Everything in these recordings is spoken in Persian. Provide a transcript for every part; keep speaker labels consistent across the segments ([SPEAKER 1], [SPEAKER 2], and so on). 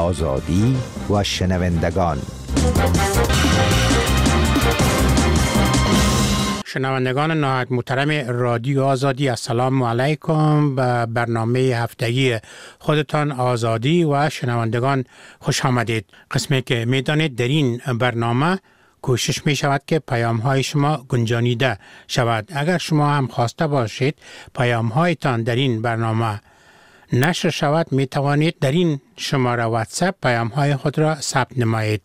[SPEAKER 1] آزادی و شنوندگان.
[SPEAKER 2] شنوندگان نهایت محترم رادیو آزادی، السلام علیکم. به برنامه هفتگی خودتان آزادی و شنوندگان خوش آمدید. قسمی که میدانید در این برنامه کوشش می شود که پیام های شما گنجانیده شود. اگر شما هم خواسته باشید پیام هایتان در این برنامه نشر شود، می توانید در این شماره واتساپ پیام های خود را ثبت نمایید.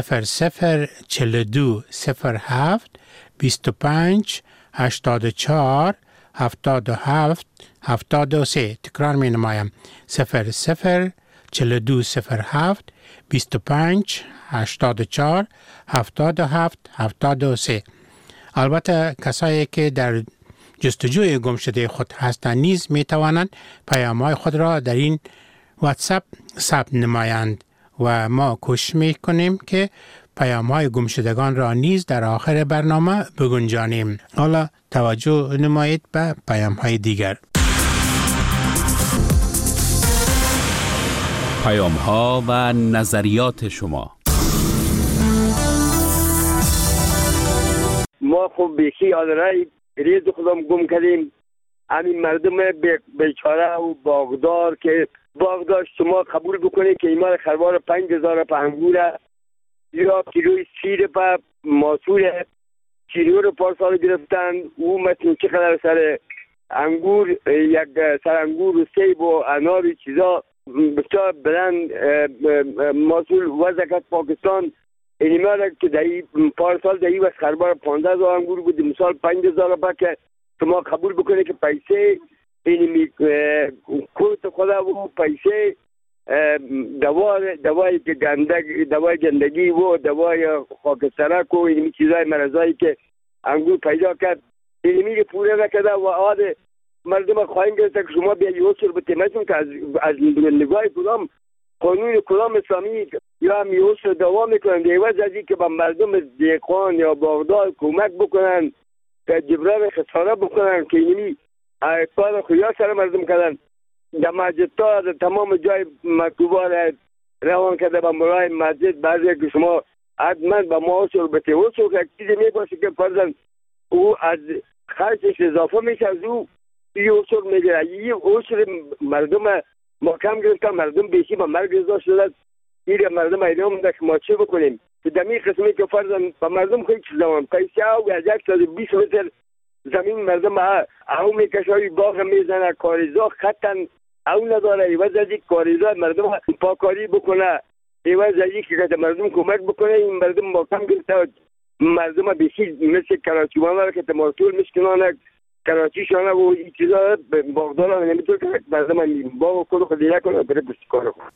[SPEAKER 2] 0042 07 25 84 77 73. تکرار می نمایم. 0042 07 25 84 77 73. البته کسایی که در جستجوی گمشده خود هستند نیز می توانند پیام‌های خود را در این واتساپ ثبت نمایند و ما کوشش می کنیم که پیام‌های گمشدگان را نیز در آخر برنامه بگنجانیم. حالا توجه نمایید به پیام‌های دیگر.
[SPEAKER 3] پیام‌ها و نظریات شما.
[SPEAKER 4] ما خب بیشی آدرای ریز خودم گم کردیم. همین مردم بیچاره و باغدار که باغدار شما قبول بکنید که ایمان خروار 5000 په انگوره یا کیلوی سیر په ماسوره چینی رو پارسال گرفتن. او مثل چقدر سر انگور، یک سر انگور و سیب و انار و چیزا بسیار بلند ماسول وزکت پاکستان اینیمه که دهی پارسال دهی و خربار 15000 انگور بود، مثال 5000 با که شما قبول بکنه که پیسه اینیمی کوت خدا و پیسه دوای گندگی و دوای خاکسترک و اینیمی چیزای مرضایی که انگور پیدا کرد اینیمی پوره نکده و عاده مردم خواهیم گرفته که شما بیا یوسر به تیمتون که از نگاه کدام قانون کدام اسلامی یا هم یوسر دوام میکنن دیوز ازی که به مردم دیقان یا باغدار کمک بکنن که جبران خساره بکنن که اینمی کار خویا سر مردم کردن. در مسجد تا تمام جای مکتوبان روان کرده به مرای مسجد بعضی که شما حتما به معاصر به توسل که چیزی میباشه که فرضاً او از خرچش اضافه میشه از او یوسر میگیره. یه اوسر مردم ما کم گرفتن، مردم بیشی به مرگ رضا شدن. این مردم اینا مونده که ما چه بکنیم که دمی قسمی که فرضاً به مردم خیلی چیز دوام پیسه او از 120 متر زمین مردم او میکشایی باغ میزنه کاریزا خطن او نداره. ایوز از یک کاریزا مردم پاکاری بکنه، ایوز از یک که مردم کمک بکنه. این مردم ما کم گرفته، مردم بیشی مثل کراچی مانه که تماسول مشکنانه کراچی شانه و این چیزا باغدارا نمیتونه که مردم باغ خود خودی نکنه بره بستی کارو کنه.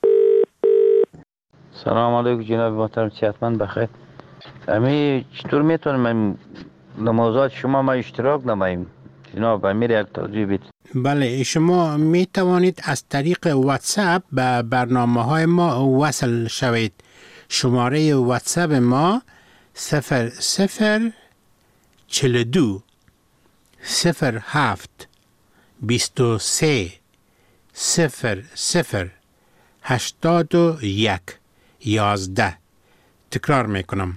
[SPEAKER 5] سلام علیکم جناب محترم، صحتمند بخیر. امی چطور میتونم نمازات شما ما اشتراک نماییم جناب؟ امیر یک توضیح بید.
[SPEAKER 2] بله، شما می توانید از طریق واتساپ به برنامه های ما وصل شوید. شماره واتساپ ما 0042 07 23 00 81 11. تکرار میکنم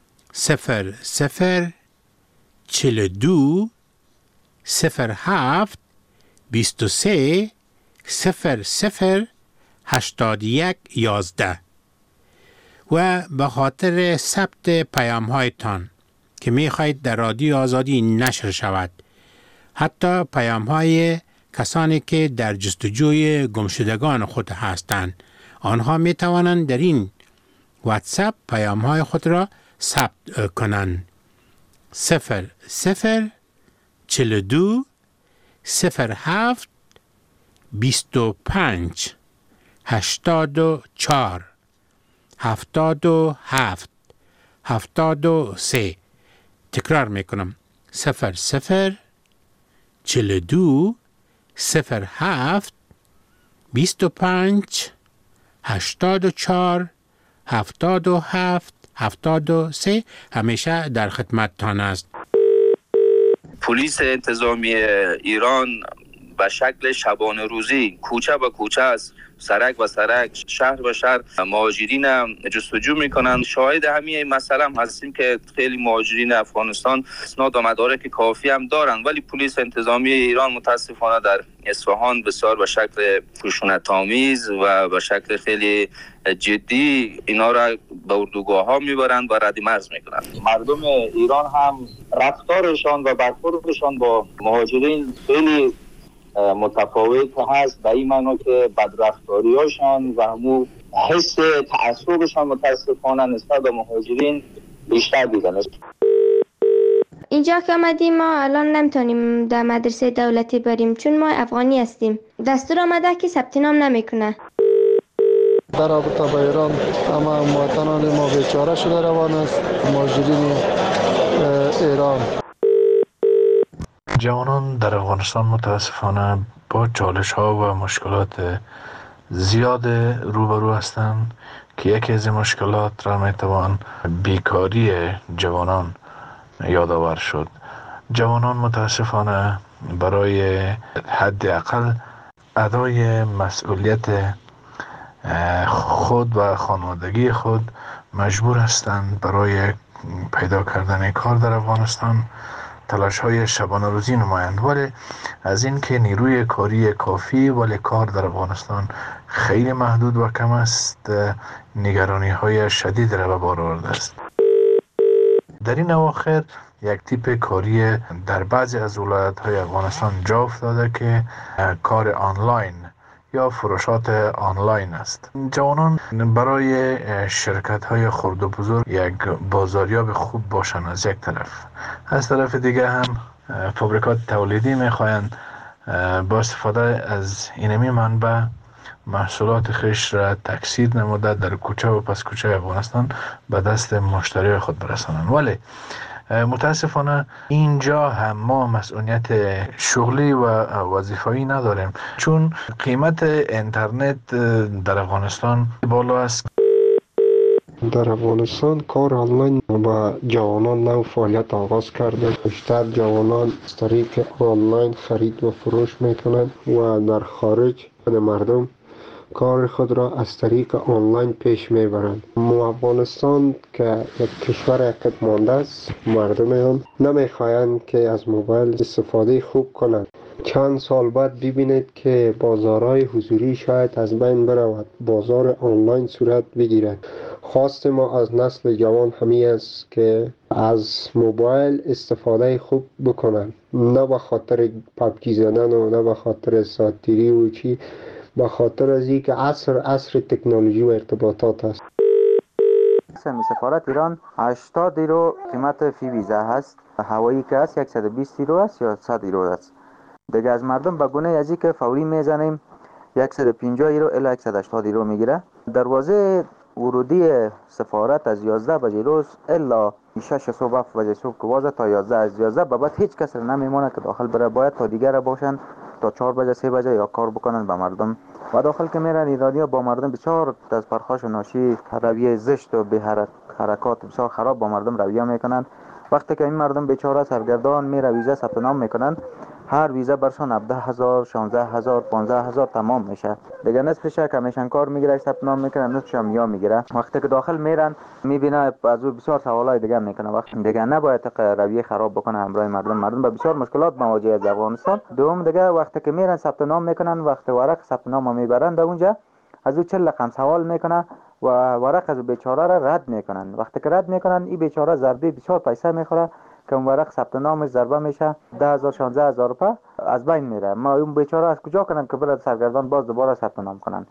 [SPEAKER 2] 0042 07 23 00 81 11. و به خاطر ثبت پیام هایتان که می خواهید در رادیو آزادی نشر شود، حتی پیام های کسانی که در جستجوی گمشدگان خود هستند، آنها می توانند در این واتساپ پیام های خود را ثبت کنند. 0042 07 25 84 77 73. تکرار میکنم 0042 07 25 84 77 73. همیشه در خدمتتان است.
[SPEAKER 6] پلیس انتظامی ایران به شکل شبانه روزی کوچه به کوچه است، سرک به سرک، شهر به شهر مهاجرین جستجو میکنند. شاهد همین مسئله هم هستیم که خیلی مهاجرین افغانستان اسناد و مدارک کافی هم دارند، ولی پلیس انتظامی ایران متاسفانه در اصفهان بسیار به شکل خشونت‌آمیز و به شکل خیلی جدی اینا را به اردوگاه ها میبرند و رد مرز میکنند. مردم ایران هم رفتارشان و برخوردشان با مهاجرین خیلی متفاوت هست، به این معنی که بدرفتاری هاشان و همون حس تعصبشان متاسفانه نسبت به مهاجرین بیشتر دیدن است.
[SPEAKER 7] اینجا که آمدیم ما الان نمیتونیم در مدرسه دولتی بریم چون ما افغانی هستیم. دستور آمده که ثبت نام نمیکنه.
[SPEAKER 8] در رابطه با ایران اما مواطنان ما بیچاره شده روان است، مهاجرین ایران.
[SPEAKER 9] جوانان در افغانستان متاسفانه با چالش ها و مشکلات زیاد روبرو هستند که یکی از این مشکلات را میتوان بیکاری جوانان یادآور شد. جوانان متاسفانه برای حداقل ادای مسئولیت خود و خانوادگی خود مجبور هستند برای پیدا کردن کار در افغانستان تلاش های شبانه روزی نمایند، ولی از این که نیروی کاری کافی ولی کار در افغانستان خیلی محدود و کم است، نگرانی های شدید را به بار آورده است. در این اواخر یک تیپ کاری در بعضی از ولایت های افغانستان جا افتاده که کار آنلاین یا فروشات آنلاین است. جوانان برای شرکت های خرد و بزرگ یک بازاریاب خوب باشند از یک طرف، از طرف دیگه هم فابریکات تولیدی میخواهند با استفاده از اینمی منبع محصولات خیش را تکثیر نموده در کوچه و پس کوچه افغانستان به دست مشتری خود برسانند. ولی متاسفانه اینجا هم ما مسئولیت شغلی و وظیفه‌ای نداریم، چون قیمت اینترنت در افغانستان بالا است.
[SPEAKER 8] در افغانستان کار آنلاین با جوانان نو فعالیت آغاز کرده. بیشتر جوانان از طریق آنلاین خرید و فروش میکنند و در خارج مردم کار خود را از طریق آنلاین پیش میبرند. افغانستان که یک کشور عقب مانده است، مردم هم نمیخواهند که از موبایل استفاده خوب کنند. چند سال بعد ببینید که بازارهای حضوری شاید از بین برود، بازار آنلاین صورت بگیرد. خواست ما از نسل جوان همین است که از موبایل استفاده خوب بکنند، نه به خاطر پبجی زدن و نه به خاطر ساتیری و چی، به خاطر از اینکه عصر تکنولوژی و ارتباطات است.
[SPEAKER 5] سفارت ایران 80 یورو قیمت فی ویزا هست، هوایی که است 120 یورو است یا 100 یورو است. دیگه از مردم به گونه ازی که فوری میزنیم 150 یورو الی 180 یورو میگیره. دروازه ورودی سفارت از 11 بجه روز الا 6 صبح 7 بجه صبح که واسه تا 11 از 11 به بعد هیچ کس نمیمونه که داخل بره، باید تا دیگر باشن تا 4 بجه 3 بجه یا کار بکنن به مردم. و داخل که میرن ایرانی‌ها با مردم بسیار از پرخاش و ناشی، رویه زشت و حرکات بسیار خراب با مردم رویه میکنن. وقتی که این مردم بیچاره سرگردان میره ویزا ثبت نام میکنن، هر ویزا برشان 17000 16000 15000 تمام میشه. دیگه نصفش کمیشن کار میگیره ثبت نام میکنه، نصفش هم یا میگیره. وقتی که داخل میرن میبینه از او بسیار سوالای دیگه میکنه. وقتی دیگه نباید رویه خراب بکنه همراه مردم به بسیار مشکلات مواجه از افغانستان. دوم دیگه وقتی که میرن ثبت نام میکنن، وقتی ورق ثبت نام میبرن اونجا از او 40 رقم سوال میکنه و ورق از بیچاره را رد میکنن. وقتی که رد میکنن این بیچاره ضربه بسیار پیسه میخوره که اون ورق ثبت نامش ضربه میشه 10000 16000 روپیه از بین میره. ما اون بیچاره از کجا کنن که برای سرگردان باز دوباره ثبت نام کنن؟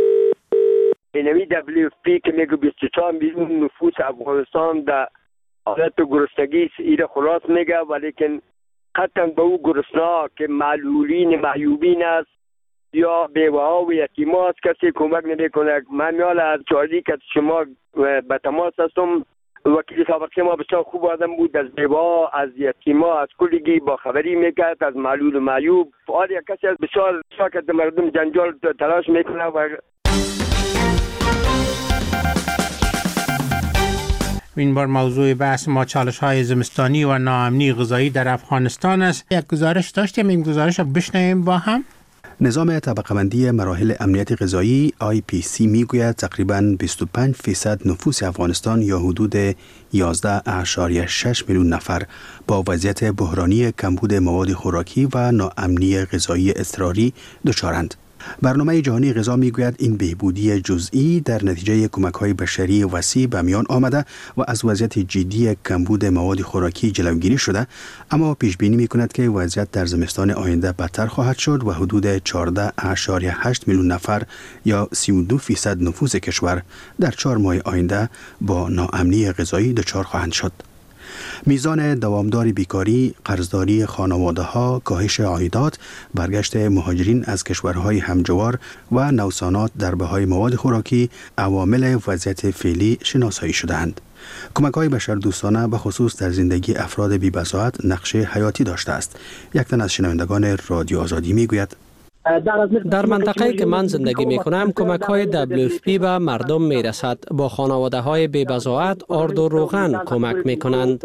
[SPEAKER 4] اینمی WFP که میگه 24 میلیون نفوس افغانستان در حالت گرسنگی ایره خلاص میگه، ولیکن قطعا به او گرسنه که معلولین معیوبین است یا بیوه ها و یتیما است کسی کمک نمیکنه. من میال از چاری که شما به تماس هستم، وکیل سابقی ما بسیار خوب آدم بود، از بیوه از یتیما از کلگی با خبری میکرد، از معلول و معیوب. فعال یک کسی از بسیار ساکت مردم جنجال تلاش میکنه و
[SPEAKER 2] این بار موضوع بحث ما چالش‌های زمستانی و ناامنی غذایی در افغانستان است. یک گزارش داشتیم، این گزارش رو بشنویم با هم.
[SPEAKER 10] نظام طبقه‌بندی مراحل امنیت غذایی IPC میگوید تقریباً 25% نفوس افغانستان یا حدود 11.6 میلیون نفر با وضعیت بحرانی کمبود مواد خوراکی و ناامنی غذایی اضطراری دچارند. برنامه جهانی غذا میگوید این بهبودی جزئی در نتیجه کمک‌های بشری وسیع به میان آمده و از وضعیت جدی کمبود مواد خوراکی جلوگیری شده، اما پیش بینی می‌کند که وضعیت در زمستان آینده بدتر خواهد شد و حدود 14.8 میلیون نفر یا 32% نفوس کشور در 4 ماه آینده با ناامنی غذایی دچار خواهند شد. میزان دوامدار بیکاری، قرضداری خانواده‌ها، کاهش عایدات، برگشت مهاجرین از کشورهای همجوار و نوسانات در بهای مواد خوراکی عوامل وضعیت فعلی شناسایی شده‌اند. کمک‌های بشردوستانه به خصوص در زندگی افراد بی‌بضاعت نقش حیاتی داشته است. یک تن از شنوندگان رادیو آزادی میگوید
[SPEAKER 11] در منطقه‌ای که من زندگی می‌کنم کمک‌های WFP به مردم می‌رسد. با خانواده‌های بی‌بضاعت آرد و روغن کمک می‌کنند.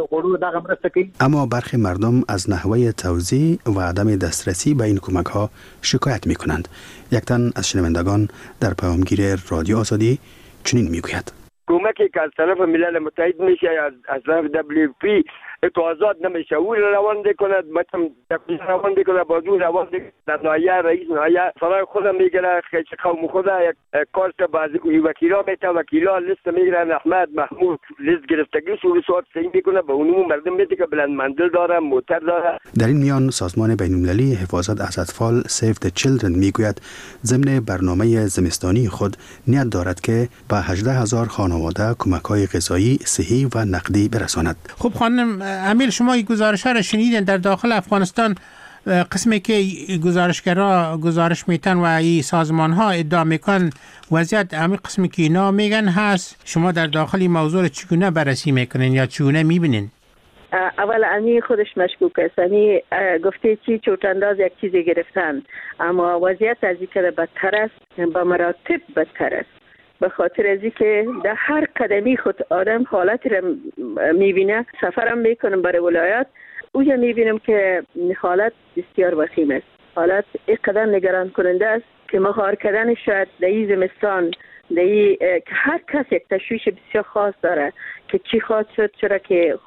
[SPEAKER 10] اما برخی مردم از نحوه توزیع و عدم دسترسی به این کمک‌ها شکایت می‌کنند. یک تن از شنوندگان در پیامگیر رادیو آزادی چنین می‌گوید:
[SPEAKER 4] کمکی که از طرف ملل متحد میشه از طرف WFP اتوازات نمیشه او روان کند، مثلا روان کند، بازو روان در نایه رئیس نایه فرای خودم میگیره، خیلی قوم خدا یک کارس بازی کوی وکیلا میتا، وکیلا لیست میگیرن، احمد محمود لیست گرفتگی سوالات سعی میکنه به اونمون مردم میده که بلند منزل داره، موتر داره.
[SPEAKER 10] در این میان سازمان بین‌المللی حفاظت از اطفال Save the Children میگوید ضمن برنامه زمستانی خود نیت دارد که به 18,000 خانواده کمک‌های غذایی، صحی و نقدی برساند.
[SPEAKER 2] خب خانم امیر، شما این گزارش‌ها را شنیدین. در داخل افغانستان قسمی که گزارشگرها گزارش میتن و این سازمان‌ها ادعا میکن وضعیت همین قسمی که اینا میگن هست، شما در داخل این موضوع چگونه بررسی میکنین یا چگونه میبینین؟
[SPEAKER 12] اول امی خودش مشکوک است. امی گفته چی چوتانداز یک چیزی گرفتن، اما وضعیت از این که بدتر است، به مراتب بدتر است. به خاطر از اینکه در هر قدمی خود آدم حالت را میبینه، سفرم میکنم برای ولایات، اوجا میبینم که حالت بسیار وخیم است. حالت اینقدر نگران کننده است که مهار کردن شاید در این زمستان که هر کس یک تشویش بسیار خاص داره که چی خواهد شد، چرا که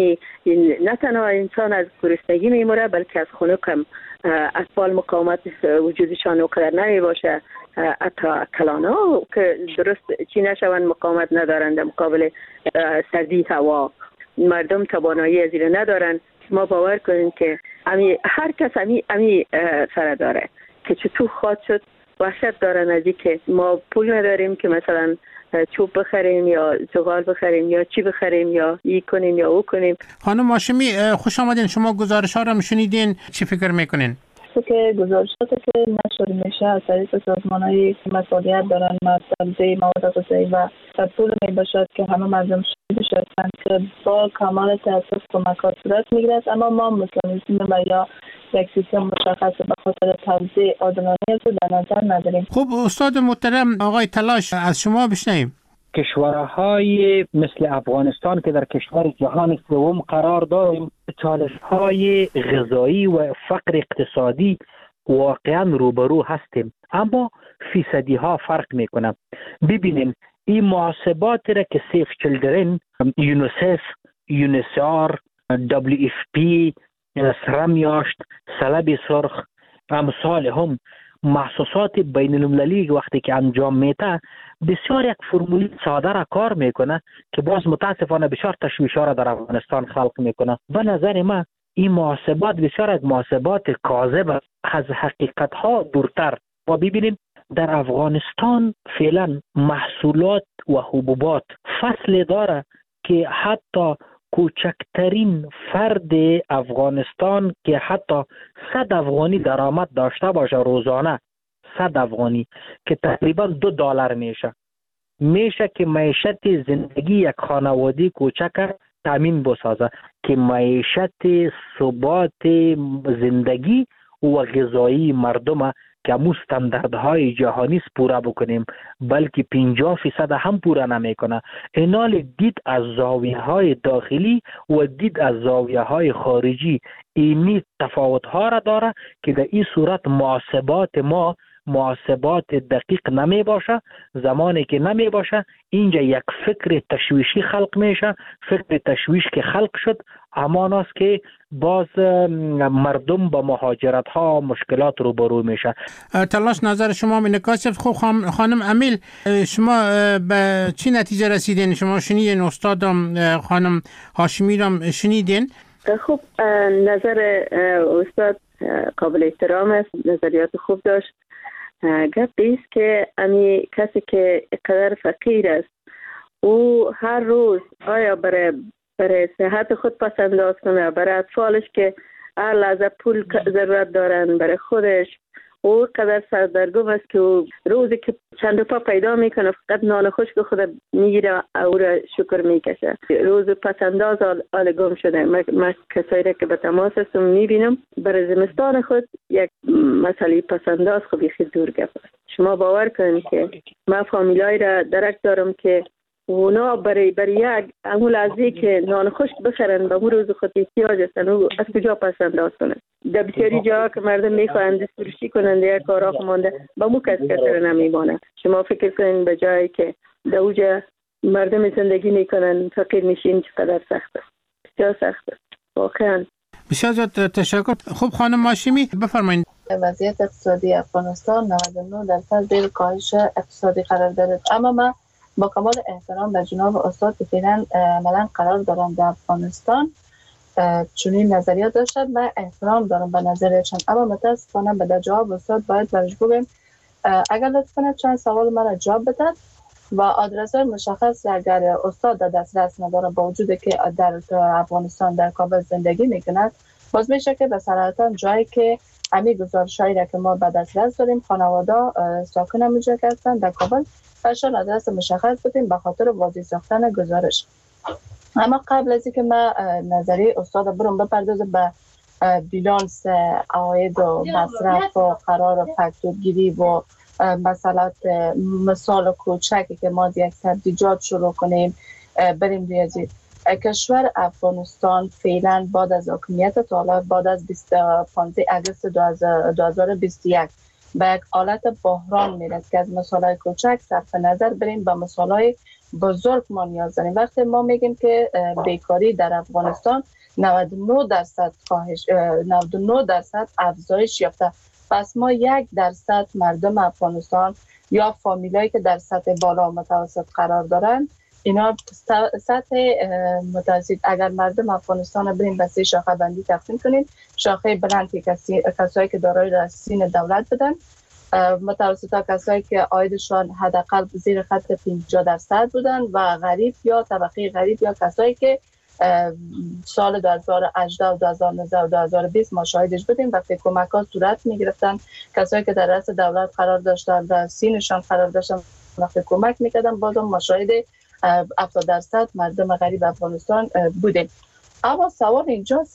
[SPEAKER 12] نه تنها انسان از گرسنگی میموره بلکه از خنک هم اطفال مقاومت وجودشان اونقدر نمی باشه، حتی کلانا که درست چی نشون مقاومت ندارند در مقابل سردی هوا، مردم توانایی از این ندارن. ما باور کنیم که هر کس امی سر داره که چطور خواهد شد. وحشت دارن از این که ما پول نداریم که مثلا چوب بخریم یا زغال بخریم یا چی بخریم یا ای کنیم یا او کنیم.
[SPEAKER 2] خانم هاشمی خوش آمدین. شما گزارش ها را شنیدین، چی فکر میکنین؟
[SPEAKER 13] که گزارشاتی که نشر میشه از طریق سازمان‌هایی که مسئولیت دارن توزیع مواد غذایی و طول میباشد که همه مردم شاهد شدند که با کمال تأسف کمکات صورت میگیرد، اما ما مکانیزم و یا یک سیستم مشخص به خاطر توزیع عادلانه رو در نظر نداریم.
[SPEAKER 2] خب استاد محترم آقای تلاش از شما بشنویم.
[SPEAKER 14] کشورهای مثل افغانستان که در کشور جهان سوم قرار داریم، چالش‌های غذایی و فقر اقتصادی واقعا روبرو هستیم، اما فیصدی ها فرق میکنه. ببینیم این محاسبات را که سیف چیلدرن، یونیسف، یونیسار، WFP، سرمیاشت، سلب سرخ، امثال هم محسوسات بین المللی وقتی که انجام میده بسیار یک فرمولی ساده را کار میکنه که باز متاسفانه بسیار تشویش‌ها را در افغانستان خلق میکنه. به نظر من این محاسبات بسیار از محاسبات کاذب از حقیقت ها دورتر. و ببینیم در افغانستان فعلا محصولات و حبوبات فصل داره که حتی کوچکترین فرد افغانستان که حتی 100 افغانی درآمد داشته باشه روزانه، 100 افغانی که تقریبا $2 میشه که معیشت زندگی یک خانواده کوچک تامین بسازه، که معیشت ثبات زندگی و غذایی مردم که امو استانداردهای جهانی است پورا بکنیم، بلکه 50% هم پورا نمیکنه. اینال دید از زاویه های داخلی و دید از زاویه های خارجی اینی تفاوت ها را داره که در این صورت محاسبات دقیق نمی باشه. زمانی که نمی باشه اینجا یک فکر تشویشی خلق میشه. فکر تشویش که خلق شد همان است که باز مردم با مهاجرت ها مشکلات روبرو میشه.
[SPEAKER 2] تلاش نظر شما منکاسف. خوب خانم امیل، شما به چی نتیجه رسیدین؟ شما شنیدین استادم خانم هاشمی رام شنیدین؟
[SPEAKER 12] خوب، نظر استاد قابل احترام است، نظریات خوب داشت. گپ ایست که امی کسی که قدر فقیر است او هر روز آیا برای صحت خود پس انداز کنه، برای اطفالش که هر لحظه پول ضرورت دارن، برای خودش او قدر سردرگم است که روزی که چند روپا پیدا میکنه فقط نان خشک خود میگیره او را شکر میکشه. روز پس انداز آلگم شده. من کسایی را که به تماس هستم میبینم برای زمستان خود یک مسئله پس انداز خب یخی دور گپ است. شما باور کنید که من فامیلای را درک دارم که اونا برای یک امول لحظه که نان خشک بخرن به اون روز خود احتیاج هستن و از کجا پس انداز کنن. در بسیاری جاها که مردم میخواهند دستفروشی کنند یک کارا مانده به مو کسی را نمیمانه. شما فکر کنین به جایی که در اوجا مردم زندگی میکنن فقیر میشین چقدر سخت است. بسیار سخت است واقعا.
[SPEAKER 2] بسیار زیاد تشکر. خب خانم هاشمی بفرمایید.
[SPEAKER 13] وضعیت اقتصادی افغانستان 99% زیر کاهش اقتصادی قرار دارد، اما من با کمال احترام به جناب استاد که فعلا عملا قرار دارم در افغانستان چنین نظریات داشتن، من احترام دارم به نظریاتشان، اما متاسفانه به در جواب استاد باید برش بگم اگر لطف کنه چند سوال مرا جواب بدن و آدرس مشخص اگر استاد در دسترس نداره با وجود که در افغانستان در کابل زندگی میکند باز میشه که به صراحتا جایی که امی گزارشایی را که ما به دسترس داریم خانواده ساکن همونجا هستن در کابل برشان آدرس مشخص بدیم به خاطر واضح ساختن گزارش. اما قبل از اینکه من نظری استاد برم بپردازم به بیلانس عواید و مصرف و قرار فاکتورگیری و مثال کوچکی که ما یک سبزیجات شروع کنیم بریم ریاضی. کشور افغانستان فعلا بعد از حاکمیت طالب بعد از 15 اگست 2021 به یک حالت بحران میرسه که از مسائل کوچک صرف نظر بریم به مسائل بزرگ ما نیاز داریم. وقتی ما میگیم که بیکاری در افغانستان 99% کاهش 99% افزایش یافته، پس ما 1% مردم افغانستان یا فامیلایی که در سطح بالا و متوسط قرار دارن اینا سطح متوسط. اگر مردم افغانستان بریم به 3 شاخه بندی تقسیم کنیم، شاخه بلند که کسایی که دارای رسین دولت بدن، متوسطا کسایی که عایدشان حداقل زیر خط 50% بودن و غریب یا طبقه غریب یا کسایی که سال 2018 و 2019 و 2020 ما شاهدش بودیم وقتی کمک‌ها صورت می‌گرفتن، کسایی که در رأس دولت قرار داشتن و سینشان قرار داشتن وقتی کمک می‌کردن بازم ما شاهد 70% مردم غریب افغانستان بودیم. اما سوال اینجاست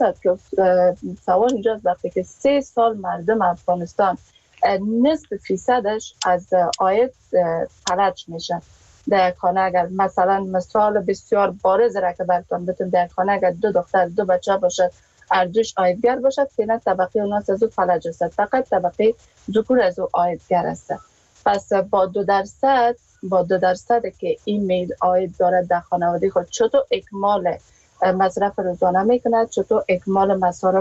[SPEAKER 13] وقتی که 3 سال مردم افغانستان نصف فیصدش از عاید فلج میشن. در خانه اگر مثال بسیار بارز را که براتون بتونم، در خانه اگر 2 دختر 2 بچه باشد اردوش عایدگر باشد، فعلا طبقه اوناس از او فلج است، فقط طبقه ذکور از او عایدگر است. پس با 2% که این مید عاید دارد در خانواده خود چطور اکمال مصرف روزانه میکند، چطور اکمال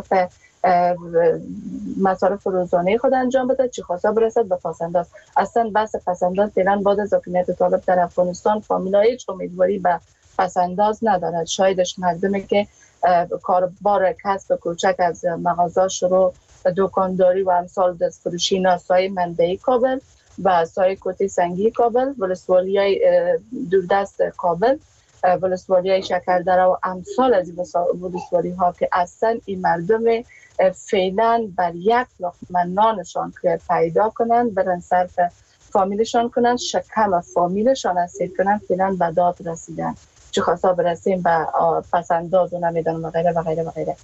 [SPEAKER 13] مصارف روزانه خود انجام بده، چی خواسته برسد به پسنداز. اصلا بحث پسنداز فعلا بعد از حاکمیت طالب در افغانستان فامیلا هیچ امیدواری به پسنداز ندارد. شایدش مردمی که کاربار کسب کوچک از مغازه شروع دکانداری و امثال دستفروشی ناسای منبعی کابل و سای کوتی سنگی کابل، ولسوالیای دوردست کابل، ولسوالیای شکردره و امثال از ولسوالی ها که اصلا این مردم فعلا بر 1 لقمه نانشان که پیدا کنن برن صرف فامیلشان کنن، شکم فامیلشان اسیر کنن، فعلا به داد رسیدن چه خواستا برسیم به پسنداز و نمیدن و غیره و غیره و غیره.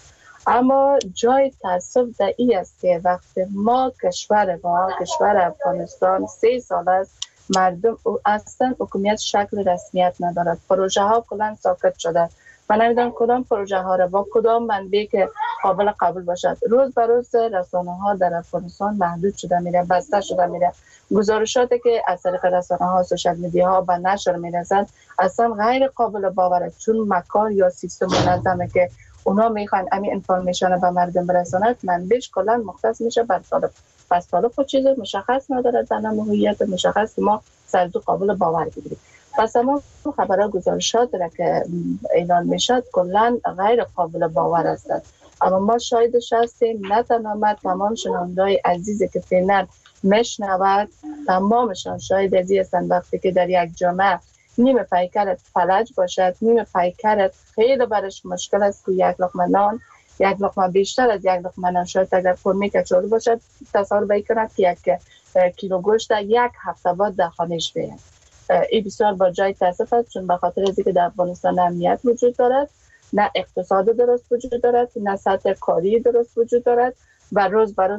[SPEAKER 13] اما جای تاسف در این است که وقتی ما کشور افغانستان 3 سال است مردم اصلا حکومت شکل رسمیت ندارد. پروژه ها کلا ساکت شده. من نمیدونم کدام پروژه ها را با کدام منبع که قابل قبول باشد. روز به روز رسانه ها در افغانستان محدود شده میره، بسته شده میره. گزارشاتی که از طریق رسانه ها، سوشال میدیا ها به نشر میرسند اصلا غیر قابل باوره، چون مکار یا سیستم منظمه که اونا میخوان همین انفورمیشن به مردم برساند منبعش کلا مختص میشه بر طالب. پس طالب خود چیز مشخص نداره، در هویت مشخص که ما سرزو قابل باور بگیریم. پس اما خبرها گزارشات را که اعلان میشد کلا غیر قابل باور است. اما ما شاهدش هستیم، نه تنها تمام شنونده‌های عزیزی که فعلا میشنود تمامشان شاهد ازی هستند وقتی که در یک جامعه نیمه پیکرت فلج باشد، نیمه پیکرت خیلی برش مشکل است که یک لقمه بیشتر از یک لقمه نان شاید اگر فرمی کچالو باشد تصور بکنید که یک کیلو گوشت یک هفته بعد در خانهش بیاید. این بسیار با جای تاسف است، چون به خاطر از اینکه در افغانستان امنیت وجود دارد، نه اقتصاد درست وجود دارد، نه سطح کاری درست وجود دارد و روز به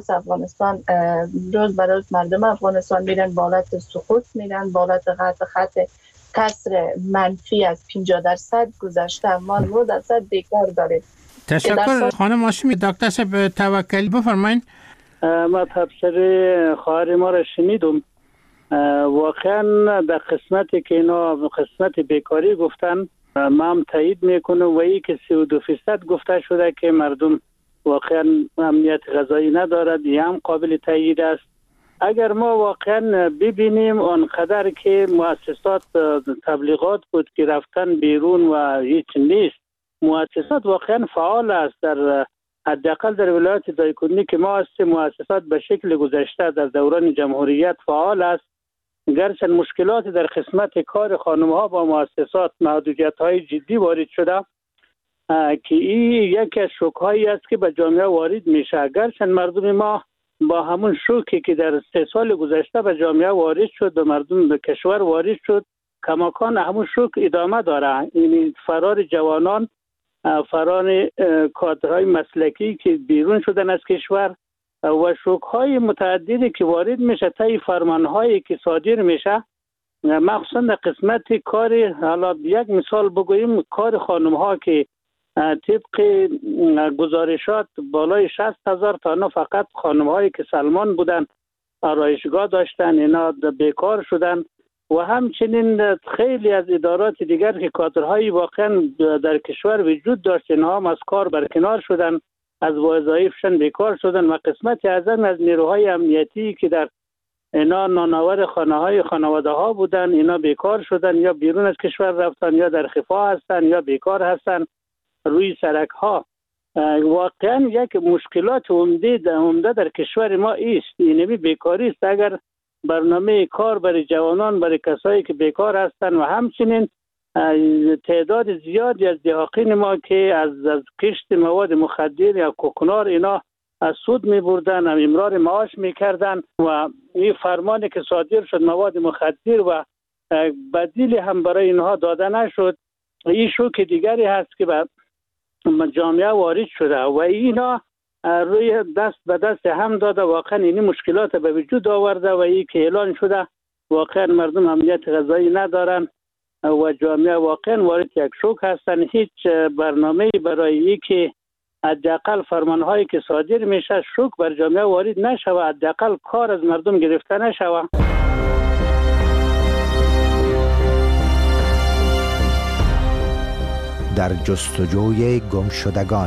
[SPEAKER 13] روز مردم افغانستان میرن بالات سقوط میرن، بالات خط کسر منفی از 50% گذشته، ما 9% بیکار داریم.
[SPEAKER 2] تشکر خانم هاشمی. دکتر صاحب توکلی بفرمایید.
[SPEAKER 15] ما تبصره خواهر ما را شنیدم. واقعا در قسمتی که اینا قسمت بیکاری گفتن ما هم تایید میکنم و ای که 32% گفته شده که مردم واقعا امنیت غذایی ندارد، این هم قابل تایید است. اگر ما واقعا ببینیم آنقدر که مؤسسات تبلیغات بود که رفتن بیرون و هیچ نیست، مؤسسات واقعا فعال است. در حداقل در ولایت دایکنی که ما هستیم مؤسسات به شکل گذشته در دوران جمهوریت فعال است، گرچه مشکلات در قسمت کار خانم ها با مؤسسات محدودیت های جدی وارد شده که این یکی از شوک هایی است که به جامعه وارد میشه. گرچه مردم ما با همون شوکی که در 3 سال گذشته به جامعه وارد شد، به مردم به کشور وارد شد، کماکان همون شوک ادامه داره. این فرار جوانان، فرار کادرهای مسلکی که بیرون شدن از کشور و شوک‌های متعددی که وارد میشه، طی فرمان‌هایی که صادر میشه، مخصوصا در قسمت کار، حالا یک مثال بگوییم، کار خانم‌ها که طبق گزارشات بالای 60,000 تا فقط خانم‌هایی که سلمان بودن، آرایشگاه داشتن، اینا بیکار شدن و همچنین خیلی از ادارات دیگر که کادرهای واقعا در کشور وجود داشت، اینها هم از کار برکنار شدن، از وظایفشان بیکار شدن و قسمت اعظم از نیروهای امنیتی که در اینا نانآور خانه‌های خانواده ها بودن، اینا بیکار شدن، یا بیرون از کشور رفتن، یا در خفا هستن، یا بیکار هستن روی سرک ها. واقعا یک مشکلات عمده در کشور ما است، اینمی بیکاری است. اگر برنامه کار برای جوانان، برای کسایی که بیکار هستند و همچنین تعداد زیادی از دهاقین ما که از کشت مواد مخدر یا کوکنار اینا از سود می بردن، امرار معاش می کردن و این فرمانی که صادر شد مواد مخدر و بدیلی هم برای اینها داده نشد، این شوک دیگری هست که به جامعه وارد شده و اینا روی دست به دست هم داده، واقعا این مشکلات به وجود آورده و این که اعلان شده واقعا مردم امنیت غذایی ندارن و جامعه واقعا وارد یک شوک هستن. هیچ برنامه‌ای برای این که حداقل فرمان‌هایی که صادر میشه شوک بر جامعه وارد نشود، حداقل کار از مردم گرفته نشود.
[SPEAKER 1] در جستجوی گمشدگان.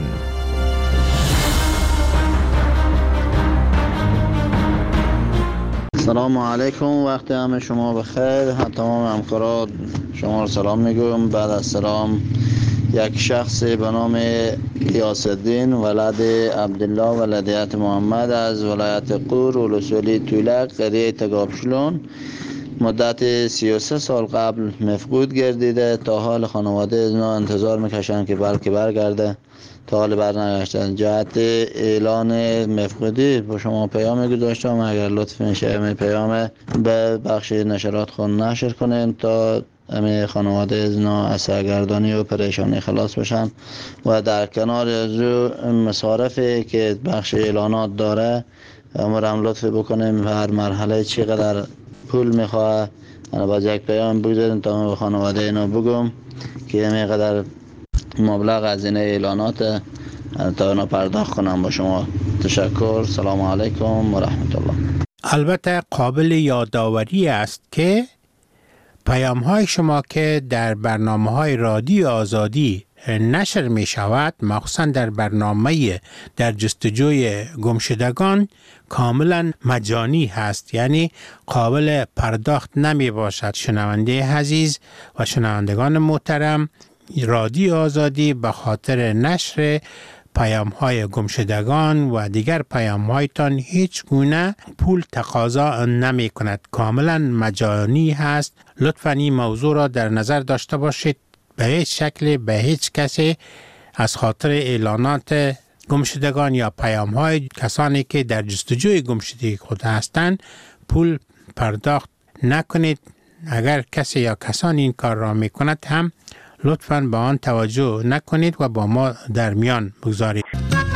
[SPEAKER 16] سلام علیکم، وقت همه شما بخیر. تمام همکاران شما رو سلام میگویم. بعد از سلام، یک شخص به نام یاسالدین ولد عبدالله ولدیت محمد از ولایت قور ولسوالی تولک قریه تگابشلون مدت 33 سال قبل مفقود گردیده. تا حال خانواده از انتظار میکشن که بلکه برگرده تا حال برنگشتن. جهت اعلان مفقودی با شما پیام گذاشتم، اگر لطف میشه می پیام به بخش نشرات خون نشر کنین تا همه خانواده از سرگردانی و پریشانی خلاص بشن و در کنار از مصارفی که بخش اعلانات داره امرم لطف بکنیم هر مرحله چقدر پول میخواه باز یک پیام بگذاریم تا من به خانواده اینا بگم که همینقدر مبلغ از این اعلانات تا اینا پرداخت کنم. با شما تشکر. سلام علیکم و رحمت الله.
[SPEAKER 2] البته قابل یادآوری است که پیام های شما که در برنامه های رادیو آزادی نشر می شود، مخصوصا در برنامه در جستجوی گمشدگان، کاملا مجانی هست، یعنی قابل پرداخت نمی باشد. شنونده عزیز و شنوندگان محترم، رادیو آزادی به خاطر نشر پیام های گمشدگان و دیگر پیام هایتان هیچ گونه پول تقاضا نمی کند، کاملا مجانی هست. لطفاً این موضوع را در نظر داشته باشید. به هیچ شکل به هیچ کسی از خاطر اعلانات گمشدگان یا پیام های کسانی که در جستجوی گمشدگی خود هستند پول پرداخت نکنید. اگر کسی یا کسانی این کار را می کند هم لطفاً به آن توجه نکنید و با ما در میان بگذارید.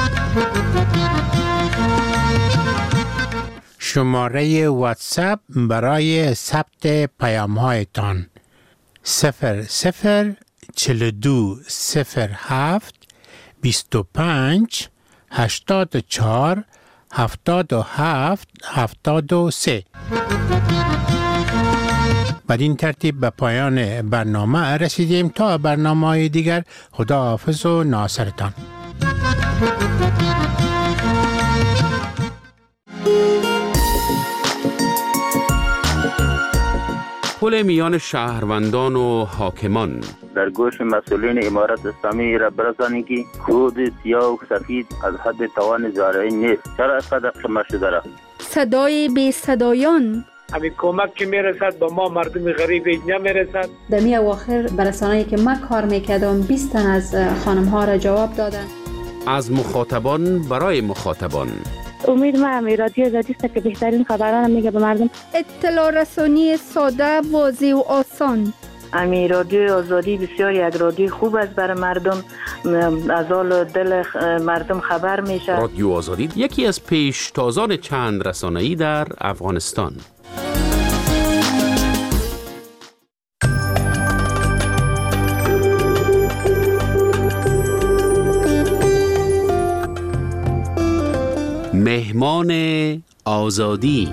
[SPEAKER 2] شماره واتساپ برای ثبت پیام هایتان 004207 25 84 77 73. بدین ترتیب به پایان برنامه رسیدیم. تا برنامه‌های دیگر، خدا حافظ و ناصرتان.
[SPEAKER 3] پل میان شهروندان و حاکمان.
[SPEAKER 6] در گوش مسئولین امارت اسلامی را برسانید که خود سیاه و سفید از حد توان زارعی نیست. چرا اینقدر خمه شده را؟
[SPEAKER 17] صدای بی صدایان.
[SPEAKER 18] همین کمک که میرسد با ما مردم غریب نمیرسد.
[SPEAKER 17] در می اواخر برسانه‌ای که من کار میکردم 20 تن از خانم ها را جواب دادن.
[SPEAKER 3] از مخاطبان برای مخاطبان.
[SPEAKER 19] امید ما همی رادیو آزادی است که بهترین خبران میگه به مردم.
[SPEAKER 17] اطلاع رسانی ساده، واضح و آسان.
[SPEAKER 12] امی رادیو آزادی بسیار یک رادیو خوب است برای مردم، از حال دل مردم خبر میشه.
[SPEAKER 3] رادیو آزادی یکی از پیشتازان چند رسانه‌ای در افغانستان. مهمان آزادی.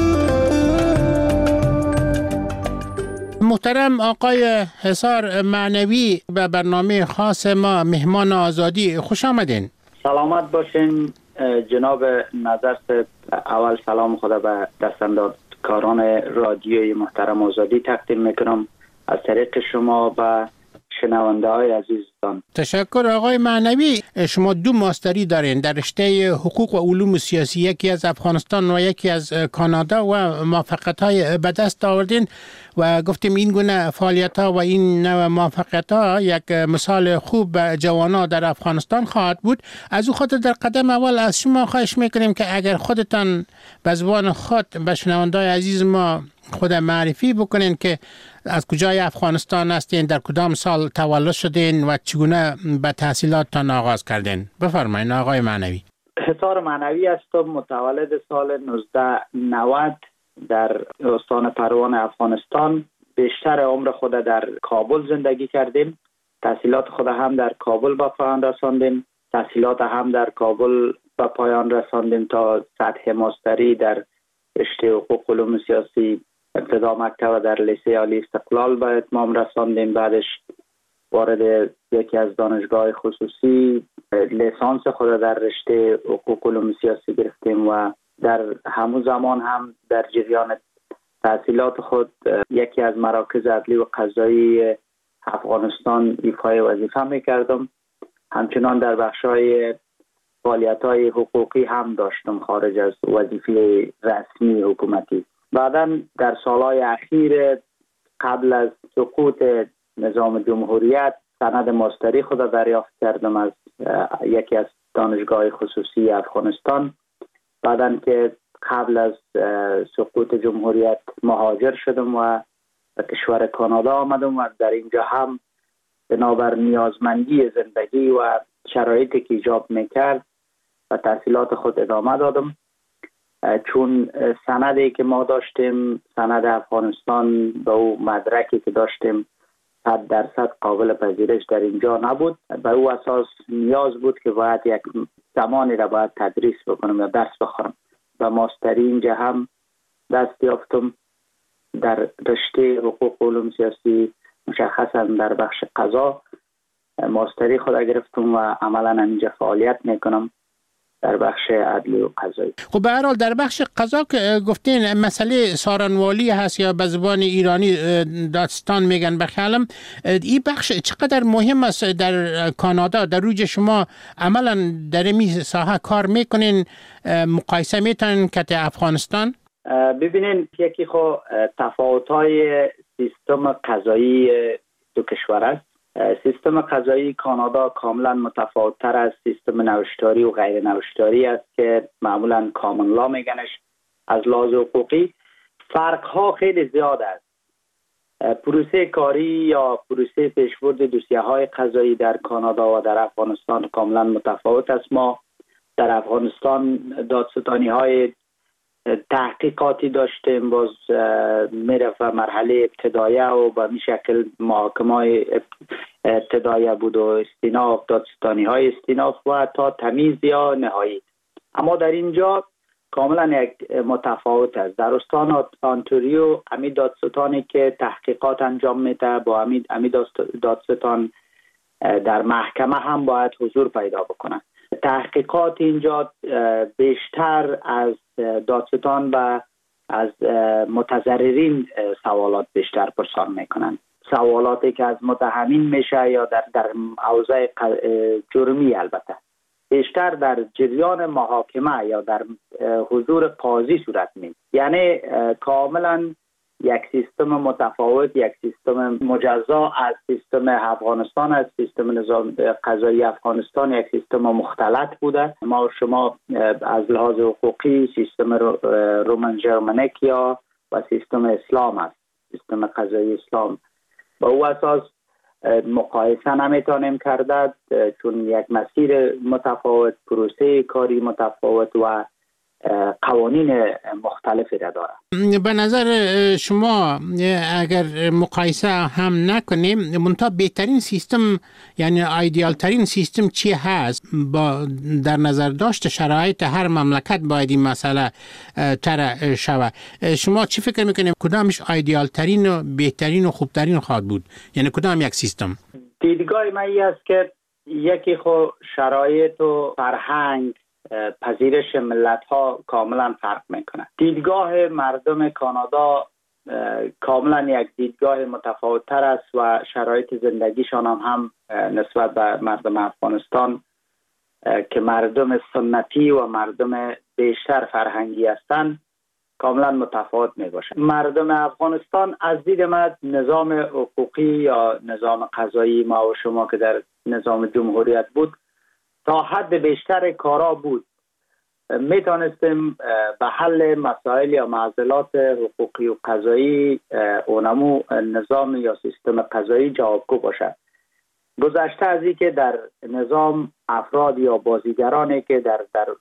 [SPEAKER 2] محترم آقای حصار معنوی، به برنامه خاص ما مهمان آزادی خوش آمدین.
[SPEAKER 20] سلامت باشین جناب نظر صاحب. اول سلام خدا به دستاندرکاران رادیوی محترم آزادی تقدیم میکنم از طریق شما و شنونده های عزیزتان.
[SPEAKER 2] تشکر آقای معنوی. شما دو ماستری دارین در رشته حقوق و علوم سیاسی، یکی از افغانستان و یکی از کانادا، و موفقیت های به دست آوردین و گفتیم این گونه فعالیت ها و این نوع موفقیت ها یک مثال خوب به جوانان در افغانستان خواهد بود. از او خاطر در قدم اول از شما خواهش میکنیم که اگر خودتان به زبان خود به شنونده های عزیز ما خود معرفی بکنین که از کجای افغانستان هستین، در کدام سال تولد شدین و چگونه به تحصیلاتتان آغاز کردین. بفرمایید آقای معنوی.
[SPEAKER 20] حصار معنوی هستم، متولد سال 1990 در استان پروان افغانستان. بیشتر عمر خود در کابل زندگی کردیم. تحصیلات خود هم در کابل به پایان رساندیم. تحصیلات هم در کابل به پایان رساندیم تا سطح ماستری در رشته حقوق علوم سیاسی. ابتدا مکتب در لیسه عالی استقلال به اتمام رساندیم. بعدش وارد یکی از دانشگاه خصوصی لیسانس خود در رشته حقوق علوم سیاسی گرفتیم و در همون زمان هم در جریان تحصیلات خود یکی از مراکز عدلی و قضایی افغانستان ایفای وظیفه میکردم. همچنان در بخش‌های فعالیت‌های حقوقی هم داشتم خارج از وظیفه رسمی حکومتی. بعداً در سالهای اخیر قبل از سقوط نظام جمهوریت سند ماستری خود دریافت کردم از یکی از دانشگاه خصوصی افغانستان. بعدن که قبل از سقوط جمهوریت مهاجر شدم و به کشور کانادا آمدم و در اینجا هم بنابر نیازمندی زندگی و شرایطی که ایجاب میکرد و تحصیلات خود ادامه دادم. چون سندی که ما داشتیم، سند افغانستان به او مدرکی که داشتیم 100% قابل پذیرش در اینجا نبود. به او اساس نیاز بود که باید یک زمانی را باید تدریس بکنم یا درس بخورم. و ماستری اینجا هم دست یافتم در رشته حقوق و علوم سیاسی، مشخصا در بخش قضا ماستری خود گرفتم و عملا اینجا فعالیت میکنم در بخش عدلی و قضایی.
[SPEAKER 2] خب به هر حال در بخش قضا که گفتین مسئله سارنوالی هست یا به زبان ایرانی دادستان میگن بخیالم، این بخش چقدر مهم است در کانادا؟ در روی شما عملا در این ساحه کار میکنین، مقایسه میتونین که افغانستان؟
[SPEAKER 20] ببینین یکی خو تفاوت‌های سیستم قضایی دو کشور است. سیستم قضایی کانادا کاملا متفاوت‌تر از سیستم نوشتاری و غیر نوشتاری است که معمولا کامن لا میگنش. از لحاظ حقوقی فرق‌ها خیلی زیاد است. پروسه کاری یا پروسه پیشبرد دوسیه‌های قضایی در کانادا و در افغانستان کاملا متفاوت است. ما در افغانستان دادستانی‌های تحقیقاتی داشتیم، باز میرفت مرحله ابتدایه و به این شکل محاکمه ابتدایه بود و استیناف، دادستانی های استیناف و تا تمیز یا نهایی. اما در اینجا کاملا یک متفاوت است. در استان آنتاریو امی دادستانی که تحقیقات انجام میده با امی دادستان در محکمه هم باید حضور پیدا بکنه. تحقیقات اینجا بیشتر از دادستان و از متضررین سوالات بیشتر پرسان میکنن. سوالاتی که از متهمین میشه یا در حوزه جرمی البته بیشتر در جریان محاکمه یا در حضور قاضی صورت میگیره. یعنی کاملا یک سیستم متفاوت، یک سیستم مجزا از سیستم افغانستان، از سیستم نظام قضایی افغانستان یک سیستم مختلط بوده. ما و شما از لحاظ حقوقی سیستم رومن ژرمنیک یا و سیستم اسلام است، سیستم قضایی اسلام. با او اساس مقایسه نمیتونیم کرد چون یک مسیر متفاوت، پروسه کاری متفاوت و قوانین مختلفی را داره.
[SPEAKER 2] به نظر شما اگر مقایسه هم نکنیم منتها بهترین سیستم یعنی ایدئال ترین سیستم چی هست؟ با در نظر داشت شرایط هر مملکت باید این مسئله طرح شود. شما چی فکر میکنیم کدامش ایدئال ترین و بهترین و خوبترین خواهد بود؟ یعنی کدام یک سیستم؟
[SPEAKER 20] دیدگاه من این است که یکی خو شرایط و فرهنگ پذیرش ملت ها کاملا فرق میکنه. دیدگاه مردم کانادا کاملا یک دیدگاه متفاوت تر است و شرایط زندگیشان هم نسبت به مردم افغانستان که مردم سنتی و مردم بیشتر فرهنگی هستند کاملا متفاوت می باشه. مردم افغانستان از دید من نظام حقوقی یا نظام قضایی ما و شما که در نظام جمهوریت بود تا حد بیشتر کارا بود. میتونستیم به حل مسائل یا معضلات حقوقی و قضایی اونمو نظام یا سیستم قضایی جوابگو باشد. گذشته از این که در نظام افراد یا بازیگرانی که در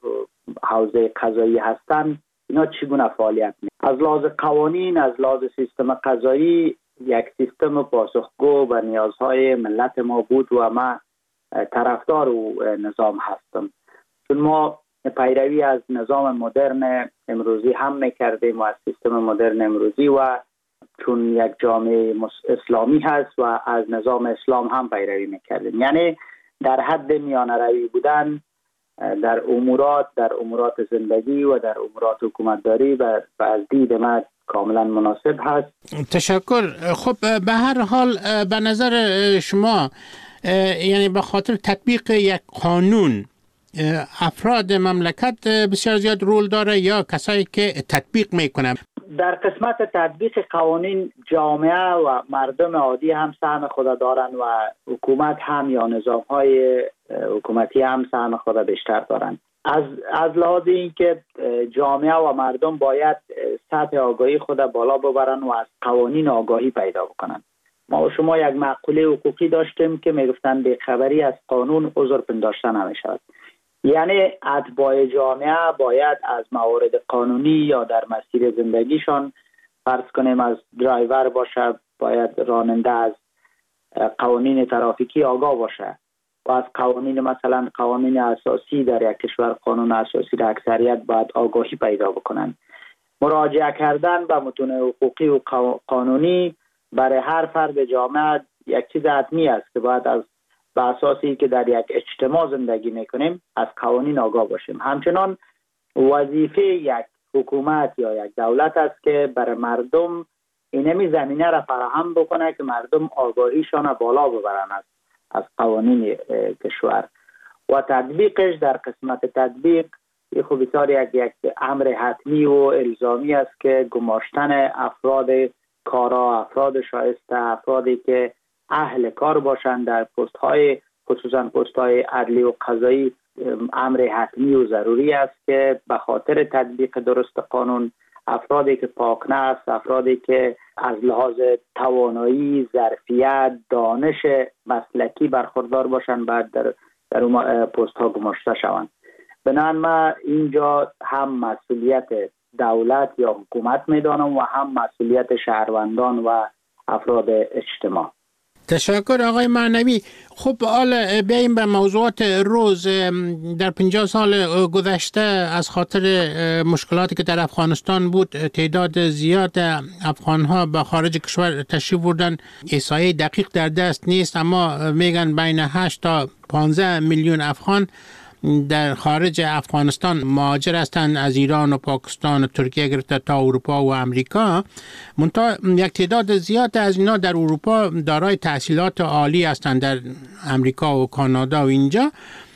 [SPEAKER 20] حوزه قضایی هستند اینا چگونه فعالیت می‌کنند. از لحاظ قوانین، از لحاظ سیستم قضایی یک سیستم پاسخگو به نیازهای ملت ما بود و ما طرفدار او نظام هستم. چون ما پیروی از نظام مدرن امروزی هم میکردیم و از سیستم مدرن امروزی و چون یک جامعه اسلامی هست و از نظام اسلام هم پیروی میکردیم. یعنی در حد میانه روی بودن در امورات زندگی و در امورات حکومتداری و از دید من کاملا مناسب هست.
[SPEAKER 2] تشکر. خب به هر حال به نظر شما یعنی به خاطر تطبیق یک قانون افراد مملکت بسیار زیاد رول داره یا کسایی که تطبیق میکنن؟
[SPEAKER 20] در قسمت تطبیق قوانین جامعه و مردم عادی هم سهم خود دارند و حکومت هم یا نظام‌های حکومتی هم سهم خود بیشتر دارند. از لحاظ اینکه جامعه و مردم باید سطح آگاهی خود بالا ببرن و از قوانین آگاهی پیدا بکنن. ما و شما یک مقوله حقوقی داشتیم که میگفتن بی‌خبری از قانون عذر پنداشته نمی‌شود. یعنی اتباع جامعه باید از موارد قانونی یا در مسیر زندگیشان، فرض کنیم از درایور باشه، باید راننده از قوانین ترافیکی آگاه باشه و از قوانین، مثلا قوانین اساسی در یک کشور، قانون اساسی در اکثریت باید آگاهی پیدا بکنن. مراجعه کردن به متون حقوقی و قانونی برای هر فرد جامعه یک چیز حتمی است که باید از به اساسی که در یک اجتماع زندگی میکنیم از قوانین آگاه باشیم. همچنان وظیفه یک حکومت یا یک دولت است که برای مردم اینمی زمینه را فراهم بکنه که مردم آگاهیشان بالا ببرن از قوانین کشور و تطبیقش. در قسمت تطبیق خب بسیار یک امر حتمی و الزامی است که گماشتن افراد کارا، افراد شایسته، افرادی که اهل کار باشند در پست‌های، خصوصا پست‌های عدلی و قضایی، امر حتمی و ضروری است که به خاطر تطبیق درست قانون افرادی که پاکنفس، افرادی که از لحاظ توانایی، ظرفیت، دانش مسلکی برخوردار باشند بعد در اون پست‌ها گماشته شوند. بنابراین ما اینجا هم مسئولیت دولت یا حکومت میدانم و هم مسئولیت شهروندان و افراد اجتماع.
[SPEAKER 2] تشکر آقای معنوی. خب حالا بیاییم به موضوعات روز. در 50 سال گذشته از خاطر مشکلاتی که در افغانستان بود تعداد زیاد افغانها به خارج کشور تشریف بردن. احصایه دقیق در دست نیست اما میگن بین 8 تا 15 میلیون افغان در خارج افغانستان مهاجر هستند، از ایران و پاکستان و ترکیه گرفته تا اروپا و امریکا. منتها یک تعداد زیاد از اینا در اروپا دارای تحصیلات عالی هستند، در امریکا و کانادا و اینجا.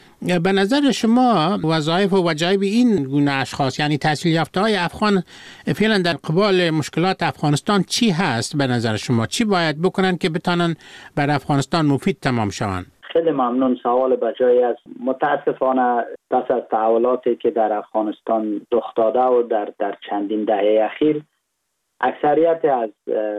[SPEAKER 2] به نظر شما وظایف و وجایب این گونه اشخاص، یعنی تحصیل یافته های افغان، فعلا در قبال مشکلات افغانستان چی هست؟ به نظر شما چی باید بکنن که بتانن بر افغانستان مفید تمام شوند؟
[SPEAKER 20] خیلی ممنون، سوال بجایی است. متاسفانه پس از تحولاتی که در افغانستان رخ داده و در چندین دهه اخیر، اکثریت از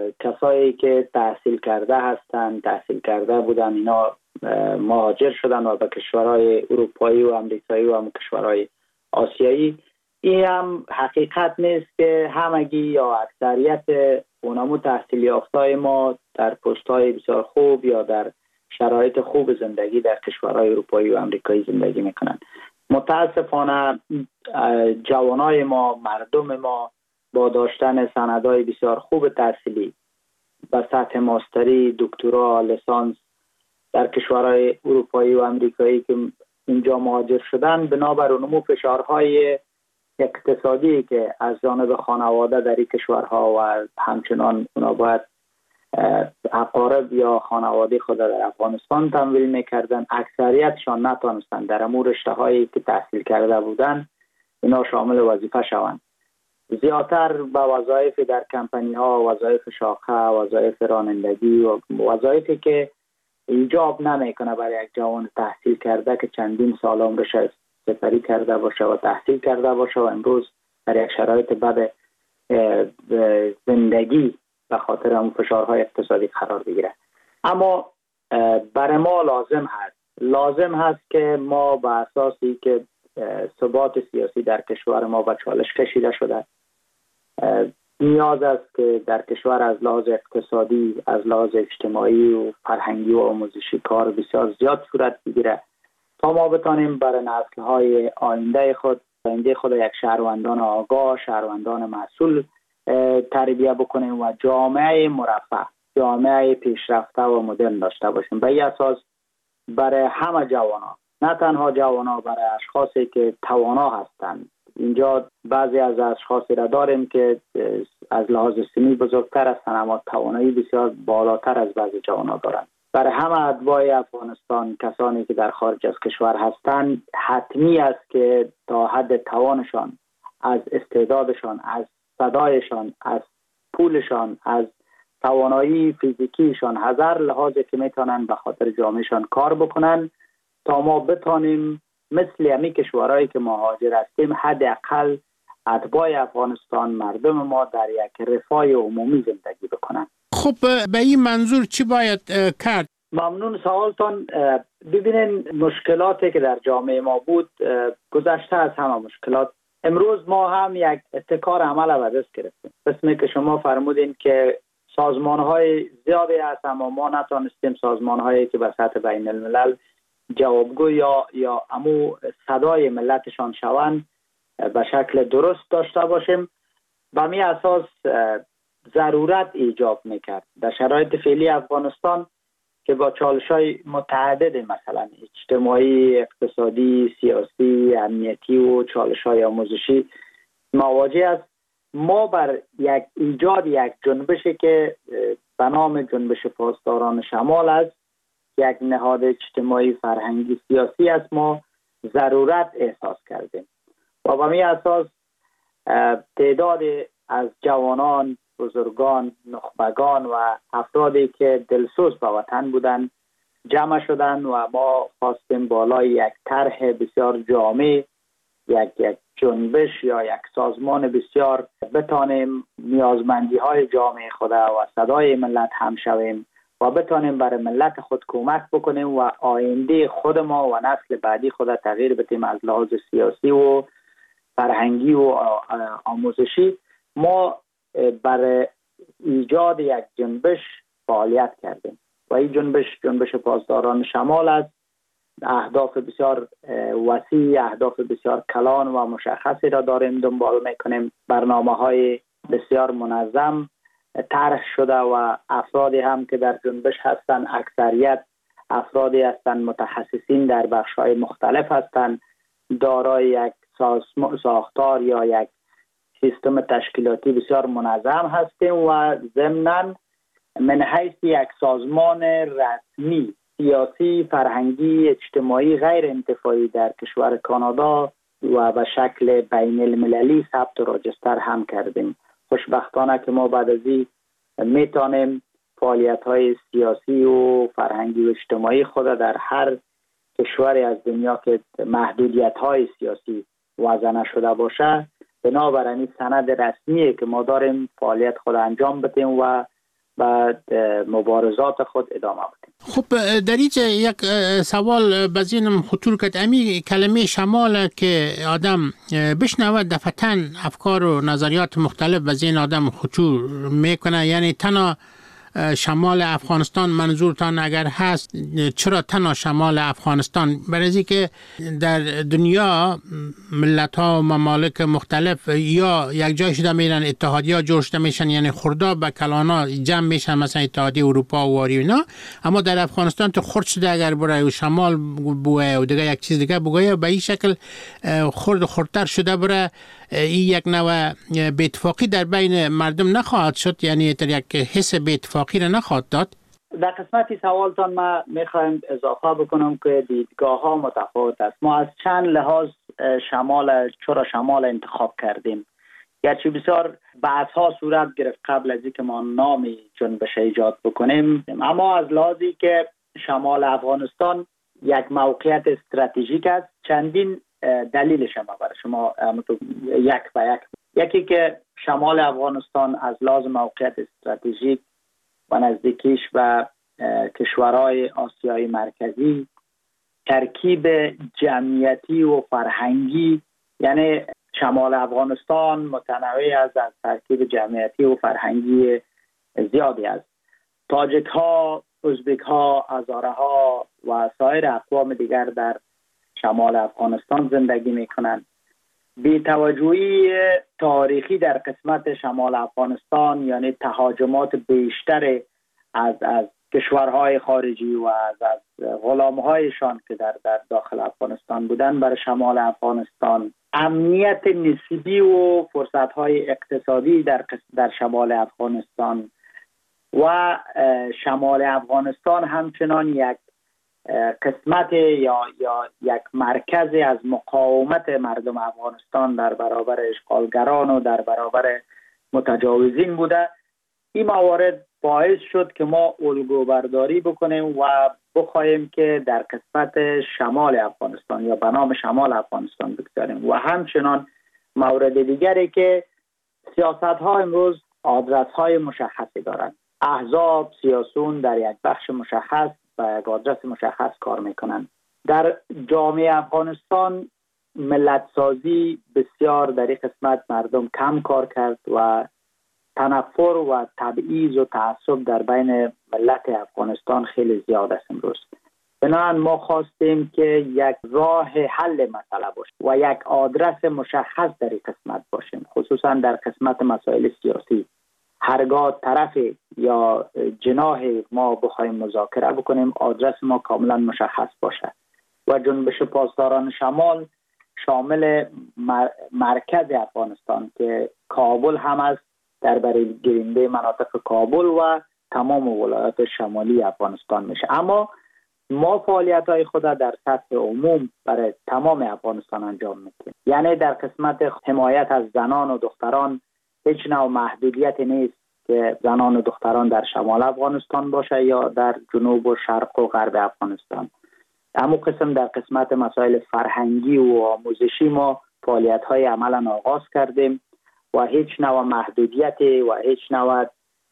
[SPEAKER 20] کسایی که تحصیل کرده هستند، تحصیل کرده بودن، اینا مهاجر شدن و به کشورهای اروپایی و امریکایی و هم کشورهای آسیایی. این هم حقیقت نیست که همگی یا اکثریت اونمو تحصیل یافته‌های ما در پست‌های بسیار خوب یا در شرایط خوب زندگی در کشورهای اروپایی و امریکایی زندگی میکنن. متاسفانه جوانای ما، مردم ما با داشتن سندهای بسیار خوب تحصیلی به سطح ماستری، دکترا، لیسانس در کشورهای اروپایی و امریکایی که اینجا مهاجر شدن، بنابر نمو فشارهای اقتصادی که از جانب خانواده در این کشورها و همچنان اونا باید اقارب یا خانواده خود در افغانستان تمویل میکردن، اکثریتشان نتونستن در امور رشته هایی که تحصیل کرده بودن اینا شامل وظیفه شوند. زیادتر به وظایف در کمپانی ها، وظایف شاخه، وظایف رانندگی و وظایفی که ایجاب نمیکنه برای یک جوان تحصیل کرده که چندین سال عمرش سپری کرده باشه و تحصیل کرده باشه و امروز در یک شرایط بد زندگی به خاطر اون فشارهای اقتصادی قرار بگیره. اما برای ما لازم هست که ما به اساسی که ثبات سیاسی در کشور ما به چالش کشیده شده، نیاز است که در کشور از لحاظ اقتصادی، از لحاظ اجتماعی و فرهنگی و آموزشی کار بسیار زیاد صورت بگیره تا ما بتانیم برای نسل‌های آینده خود یک شهروندان آگاه، شهروندان مسئول تربیت بکنیم و جامعه مرفه، جامعه پیشرفته و مدرن داشته باشیم. به این اساس برای همه جوانا، نه تنها جوانا، برای اشخاصی که توانا هستند. اینجا بعضی از اشخاصی را داریم که از لحاظ سنی بزرگتر هستند اما توانایی بسیار بالاتر از بعضی جوانا دارند. برای همه اتباع افغانستان، کسانی که در خارج از کشور هستند، حتمی است که تا حد توانشان، از استعدادشان، از صدایشان، از پولشان، از توانایی فیزیکیشان، هزار لحاظی که میتونن به خاطر جامعهشان کار بکنن تا ما بتانیم مثل همی کشورهایی که مهاجر هستیم حداقل اتباع افغانستان، مردم ما در یک رفاه عمومی زندگی بکنن.
[SPEAKER 2] خب به این منظور چی باید کرد؟
[SPEAKER 20] ممنون سوالتان. ببینین مشکلاتی که در جامعه ما بود گذشته از همه مشکلات. امروز ما هم یک ابتکار عمل و دست گرفتیم. قسمی که شما فرمودین که سازمان‌های زیادی هست اما ما نتونستیم سازمان‌هایی که به سطح بین الملل جوابگو یا امو صدای ملتشان شوند به شکل درست داشته باشیم. به می اساس ضرورت ایجاب میکرد در شرایط فعلی افغانستان که با چالش‌های متعدد مثلا اجتماعی، اقتصادی، سیاسی، امنیتی و چالش‌های آموزشی مواجه است. ما بر ایجاد یک جنبشی که به نام جنبش پاسداران شمال است، یک نهاد اجتماعی فرهنگی سیاسی است، ما ضرورت احساس کردیم و به می اساس تعداد از جوانان، بزرگان، نخبگان و افرادی که دلسوز به وطن بودند جمع شدند و ما خواستیم بالای یک طرح بسیار جامع، یک جنبش یا یک سازمان بسیار بتانیم نیازمندی های جامعه خود و صدای ملت هم شویم و بتانیم برای ملت خود کمک بکنیم و آینده خود ما و نسل بعدی خود تغییر بدیم از لحاظ سیاسی و فرهنگی و آموزشی. ما برای ایجاد یک جنبش فعالیت کردیم و این جنبش پاسداران شمال است. اهداف بسیار وسیع، اهداف بسیار کلان و مشخصی را داریم دنبال میکنیم. برنامه‌های بسیار منظم طرح شده و افرادی هم که در جنبش هستند اکثریت افرادی هستند متخصصین در بخش‌های مختلف هستند، دارای یک ساختار یا یک سیستم تشکیلاتی بسیار منظم هستیم و ضمناً من حیث یک سازمان رسمی سیاسی، فرهنگی، اجتماعی غیر انتفاعی در کشور کانادا و به شکل بین المللی ثبت و راجستر هم کردیم. خوشبختانه که ما بعد از این میتونیم فعالیت‌های سیاسی و فرهنگی و اجتماعی خود در هر کشوری از دنیا که محدودیت‌های سیاسی وضع نشده باشه بنابراین سند رسمیه که ما داریم فعالیت خود انجام بدیم و بعد مبارزات خود ادامه بدیم.
[SPEAKER 2] خب در اینجا یک سوال به ذهنم خطور کرد. امی کلمه شمال که آدم بشنود دفعتاً افکار و نظریات مختلف به ذهن آدم خطور میکنه، یعنی تنها شمال افغانستان منظورتان اگر هست چرا تنها شمال افغانستان؟ برای که در دنیا ملت ها و ممالک مختلف یا یک جای شده میرن اتحادیه جوړ شده میشن، یعنی خرداب به کلانا جمع میشن مثلا اتحادیه اروپا و واری اینا، اما در افغانستان تو خرد شده اگر برای شمال بوه و دیگه یک چیز دیگه بگویه به این شکل خردتر شده برای این یک نوع بی‌اتفاقی در بین مردم نخواهد شد، یعنی در یک حس بی‌اتفاقی را نخواهد داد.
[SPEAKER 20] در قسمتی سوالتان ما میخوایم اضافه بکنم که دیدگاه ها متفاوت است. ما از چند لحاظ چرا شمال انتخاب کردیم، گرچه بسیار بحث ها صورت گرفت قبل از اینکه ما نامی جنبش ایجاد بکنیم، اما از لحاظی که شمال افغانستان یک موقعیت استراتژیک است چندین دلیلش هم برای شما یک به یک. یکی که شمال افغانستان از لحاظ موقعیت استراتژیک و نزدیکیش و کشورهای آسیای مرکزی ترکیب جمعیتی و فرهنگی، یعنی شمال افغانستان متنوع از ترکیب جمعیتی و فرهنگی زیادی است. تاجک ها، ازبک ها، هزاره ها و سایر اقوام دیگر در شمال افغانستان زندگی میکنند. بی‌توجهی تاریخی در قسمت شمال افغانستان، یعنی تهاجمات بیشتر از کشورهای خارجی و از غلامهایشان که در داخل افغانستان بودند بر شمال افغانستان، امنیت نسبی و فرصتهای اقتصادی در شمال افغانستان و شمال افغانستان همچنان یک قسمت یا یک مرکز از مقاومت مردم افغانستان در برابر اشغالگران و در برابر متجاوزین بوده. این موارد باعث شد که ما الگو برداری بکنیم و بخواهیم که در قسمت شمال افغانستان یا به نام شمال افغانستان بگذاریم. و همچنان مورد دیگری که سیاست ها امروز آدرس های مشخصی دارند. احزاب سیاسون در یک بخش مشخص و یک آدرس مشخص کار میکنند. در جامعه افغانستان ملت سازی بسیار در این قسمت مردم کم کار کرد و تنفر و تبعیض و تعصب در بین ملت افغانستان خیلی زیاد است امروز. بنابراین ما خواستیم که یک راه حل مسئله باشه و یک آدرس مشخص در این قسمت باشیم، خصوصا در قسمت مسائل سیاسی. هرگاه طرف یا جناح ما بخوایم مذاکره بکنیم آدرس ما کاملا مشخص باشه و جنبش پاسداران شمال شامل مرکز افغانستان که کابل هم است، در برای گیرنده مناطق کابل و تمام ولایات شمالی افغانستان میشه. اما ما فعالیت های خود در سطح عموم برای تمام افغانستان انجام میدیم. یعنی در قسمت حمایت از زنان و دختران هیچ نوع محدودیتی نیست که زنان و دختران در شمال افغانستان باشه یا در جنوب و شرق و غرب افغانستان. اما قسم در قسمت مسائل فرهنگی و آموزشی ما فعالیت های عملا آغاز کردیم و هیچ نوع محدودیتی و هیچ نوع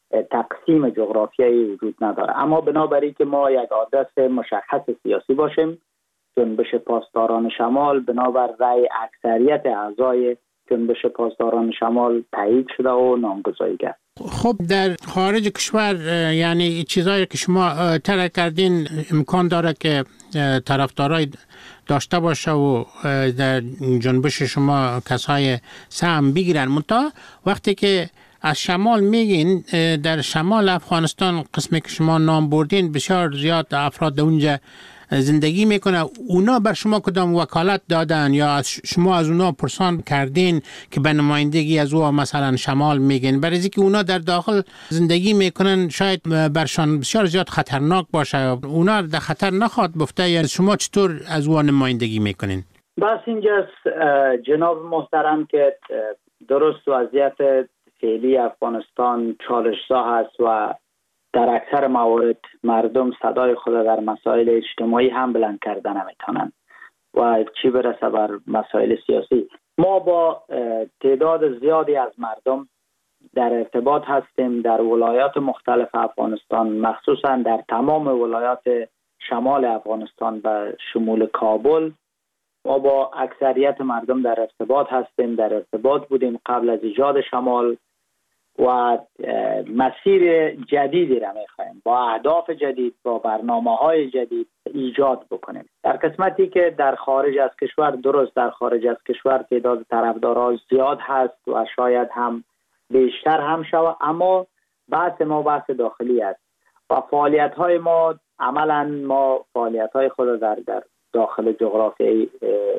[SPEAKER 20] تقسیم جغرافیایی وجود نداره. اما بنابراین که ما یک آدرس مشخص سیاسی باشیم، جنبش پاسداران شمال بنابر رأی اکثریت اعضای جنبش پاسداران شمال تایید شده و نامگذاری کرد.
[SPEAKER 2] خب در خارج کشور یعنی چیزایی که شما ترک کردین امکان داره که طرفدارای داشته باشه و در جنبش شما کسای سهم بگیرن. منتها وقتی که از شمال میگین، در شمال افغانستان قسمی که شما نام بردین بسیار زیاد افراد اونجا زندگی میکنه. اونا بر شما کدام وکالت دادن یا شما از اونا پرسان کردین که به نمایندگی از او مثلا شمال میگین؟ برای اینکه اونا در داخل زندگی میکنن شاید برشان بسیار زیاد خطرناک باشه، اونا در خطر نخواد بفته، یا شما چطور از او نمایندگی میکنین؟
[SPEAKER 20] بس اینجاست جناب محترم که درست وضعیت فعلی افغانستان چالش‌زا هست و در اکثر موارد مردم صدای خود در مسائل اجتماعی هم بلند کردن نمیتونن و چی برسه بر مسائل سیاسی. ما با تعداد زیادی از مردم در ارتباط هستیم در ولایات مختلف افغانستان، مخصوصا در تمام ولایات شمال افغانستان و شمول کابل. ما با اکثریت مردم در ارتباط هستیم، در ارتباط بودیم قبل از ایجاد شمال و مسیر جدیدی را می‌خواهیم با اهداف جدید، با برنامه‌های جدید ایجاد بکنیم. در قسمتی که در خارج از کشور، درست در خارج از کشور تعداد طرفدارا زیاد هست و شاید هم بیشتر هم شود، اما بحث ما بحث داخلی است و فعالیت‌های ما عملاً ما فعالیت‌های خود در داخل جغرافیای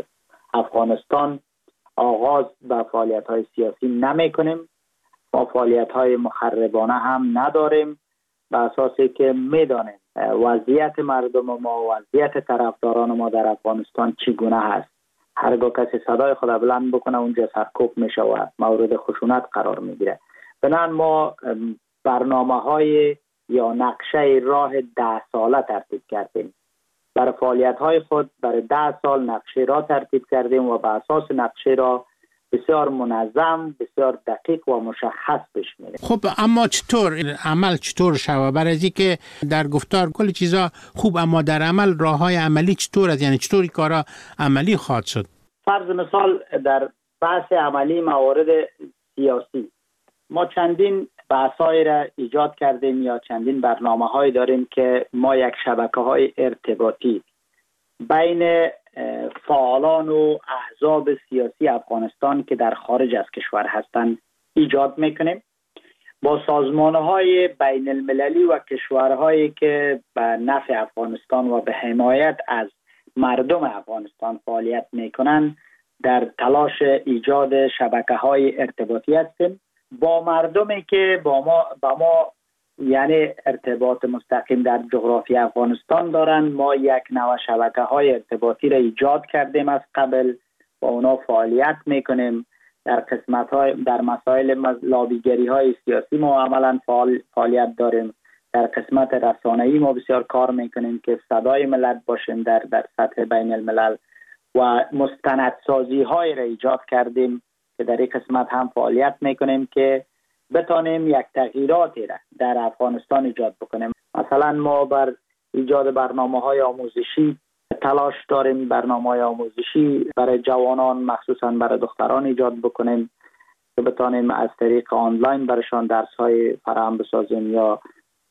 [SPEAKER 20] افغانستان آغاز به فعالیت‌های سیاسی نمی‌کنیم. ما فعالیت‌های مخربانه هم نداریم، به اساسی که می‌دانیم وضعیت مردم ما، وضعیت طرفداران ما در افغانستان چگونه هست. هرگاه کسی صدای خود بلند بکنه اونجا سرکوب میشه و مورد خشونت قرار میگیره. بنابراین ما برنامه‌های یا نقشه راه 10 ساله ترتیب کردیم. برای فعالیت‌های خود برای 10 سال نقشه را ترتیب کردیم و بر اساس نقشه را بسیار منظم، بسیار دقیق و مشخص پیش میره.
[SPEAKER 2] خب اما چطور عمل چطور شود؟ برای اینکه در گفتار کلی چیزا خوب، اما در عمل راههای عملی چطور است؟ یعنی چطوری کارا عملی خواهد شد؟
[SPEAKER 20] فرض مثال در بحث عملی موارد سیاسی ما چندین بحث‌های را ایجاد کردیم یا چندین برنامه‌های داریم که ما یک شبکه‌های ارتباطی بین فعالان و احزاب سیاسی افغانستان که در خارج از کشور هستند ایجاد میکنیم، با سازمان‌های بین المللی و کشورهایی که به نفع افغانستان و به حمایت از مردم افغانستان فعالیت میکنند در تلاش ایجاد شبکه‌های ارتباطی هستیم. با مردمی که با ما یعنی ارتباط مستقیم در جغرافی افغانستان دارن، ما یک نوع شبکه‌های ارتباطی را ایجاد کردیم از قبل، با اونا فعالیت میکنیم در مسائل لابیگری های سیاسی ما عملا فعالیت داریم. در قسمت رسانه‌ای ما بسیار کار میکنیم که صدای ملت باشیم در سطح بین الملل و مستندسازی های را ایجاد کردیم که در این قسمت هم فعالیت میکنیم که بتانیم یک تغییراتی را در افغانستان ایجاد بکنیم. مثلا ما بر ایجاد برنامه‌های آموزشی تلاش داریم، برنامه‌های آموزشی برای جوانان مخصوصا برای دختران ایجاد بکنیم که بتانیم از طریق آنلاین برشان درس‌های فراهم بسازیم یا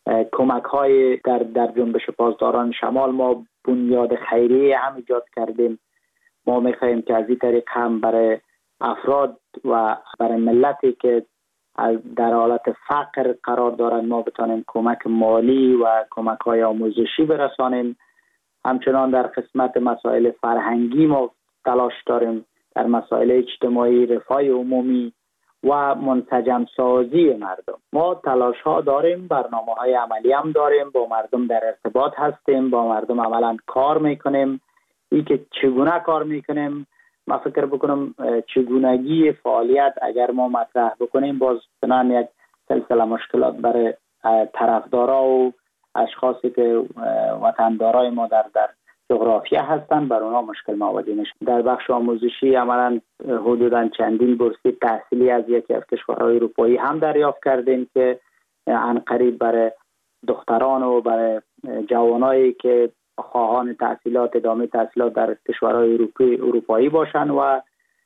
[SPEAKER 20] کمک‌های در جنبش پاسداران شمال. ما بنیاد خیریه هم ایجاد کردیم. ما می‌خواهیم که از این طریق هم برای افراد و برای ملتی که در حالت فقر قرار دارند ما بتانیم کمک مالی و کمک‌های آموزشی برسانیم. همچنان در قسمت مسائل فرهنگی ما تلاش داریم، در مسائل اجتماعی، رفاه عمومی و منسجم سازی مردم. ما تلاش ها داریم، برنامه های عملی هم داریم، با مردم در ارتباط هستیم، با مردم عملا کار میکنیم. این که چگونه کار میکنیم، ما فکر بکنم چگونگی فعالیت اگر ما مطرح بکنیم باز بنان یک سلسله مشکلات برای طرفدارا و اشخاصی که وطندارای ما در جغرافیا هستند بر اونا مشکل مواجه میشه. در بخش آموزشی عملا حدوداً چندین بورسیه تحصیلی از یکی از کشورهای اروپایی هم دریافت کردیم که عنقریب برای دختران و برای جوانایی که خواهان تحصیلات ادامه تحصیلات در کشورهای اروپایی باشند و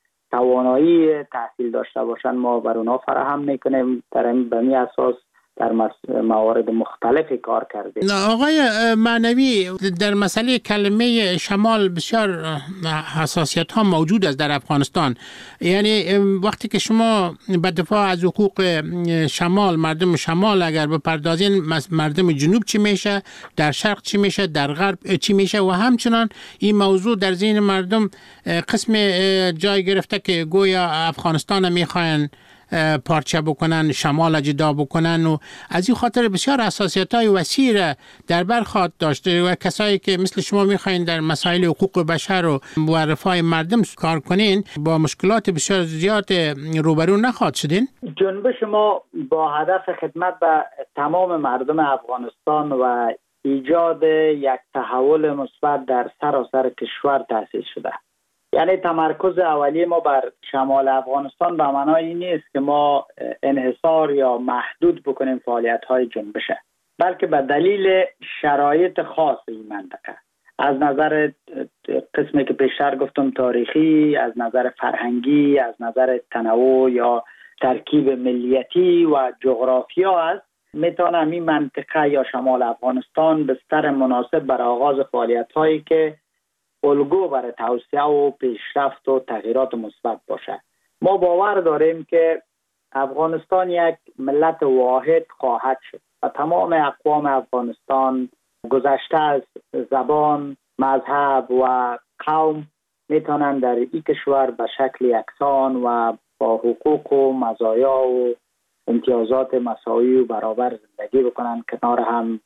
[SPEAKER 20] توانایی تحصیل داشته باشند ما بر اونا فراهم میکنیم. در این اساس در موارد مختلفی کار کردیم.
[SPEAKER 2] آقای معنوی، در مسئله کلمه شمال بسیار حساسیت ها موجود است در افغانستان. یعنی وقتی که شما به دفاع از حقوق شمال، مردم شمال اگر بپردازین، مردم جنوب چی میشه، در شرق چی میشه، در غرب چی میشه و همچنان این موضوع در ذهن مردم قسم جای گرفته که گویا افغانستان میخواین پارچه بکنن، شمال جدا بکنن و از این خاطر بسیار حساسیت‌های وسیع در بر خواهد داشته و کسایی که مثل شما میخواین در مسائل حقوق بشر و رفاه مردم کار کنین با مشکلات بسیار زیاد روبرو نخواهد شدین.
[SPEAKER 20] جنبش ما با هدف خدمت به تمام مردم افغانستان و ایجاد یک تحول مثبت در سراسر کشور تأسیس شده. یعنی تمرکز اولیه ما بر شمال افغانستان به معنای این نیست که ما انحصار یا محدود بکنیم فعالیت‌های جنبشه، بلکه به دلیل شرایط خاص این منطقه، از نظر قسمی که پیشتر گفتم تاریخی، از نظر فرهنگی، از نظر تنوع یا ترکیب ملیتی و جغرافیا است، میتونم این منطقه یا شمال افغانستان بستر مناسب برای آغاز فعالیت‌هایی که الگو برای توسعه و پیشرفت و تغییرات مثبت باشه. ما باور داریم که افغانستان یک ملت واحد خواهد شد و تمام اقوام افغانستان گذشته از زبان، مذهب و قوم میتونن در این کشور به شکل یکسان و با حقوق و مزایا و امتیازات مساوی و برابر زندگی بکنن کنار هم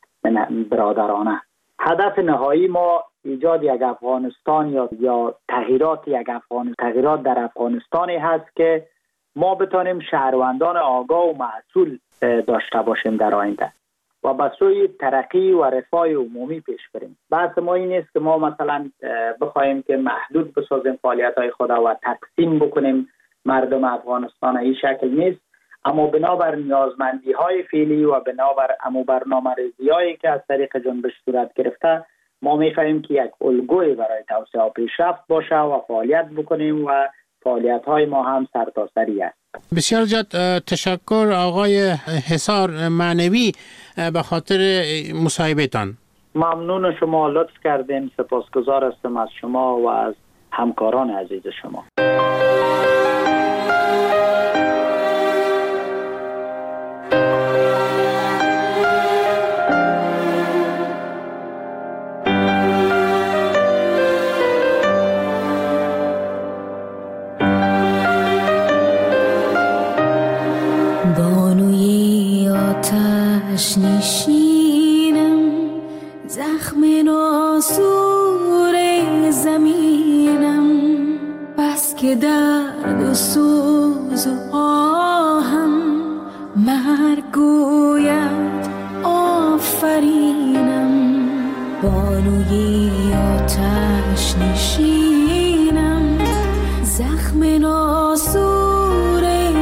[SPEAKER 20] برادرانه. هدف نهایی ما ایجاد یک افغانستان یا تغییرات در افغانستانی هست که ما بتانیم شهروندان آگاه و مسئول داشته باشیم در آینده و به سوی ترقی و رفاه عمومی پیش بریم. بحث ما این نیست که ما مثلا بخوایم که محدود بسازیم فعالیت‌های خود و تقسیم بکنیم مردم افغانستان. این شکل نیست، اما بنابر نیازمندی‌های فعلی و بنابر برنامه‌ریزی‌هایی که از طریق جنبش صورت گرفته ما می‌خواهیم که یک الگوی برای توسعه و پیشرفت باشه و فعالیت بکنیم و فعالیت‌های ما هم سرتاسری است.
[SPEAKER 2] بسیار زیاد تشکر آقای حصار معنوی به خاطر مصاحبه‌تان.
[SPEAKER 20] ممنون شما، لطف کردین. سپاسگزار هستم از شما و از همکاران عزیز شما.
[SPEAKER 21] نشینم زخم ناسور زمینم، بس است که درد و سوز و آهم مرگ گوید آفرینم. بانوی آتش نشینم، زخم ناسور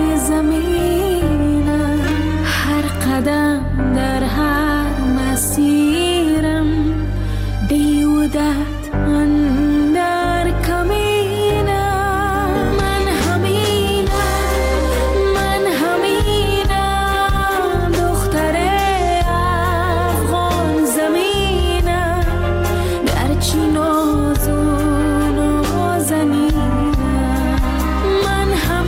[SPEAKER 21] زمینم. هر قدم در هر مسیرم بیودت اندر کمینم. من همینم دختر افغان زمینم، گرچه ناز و نازنینم. من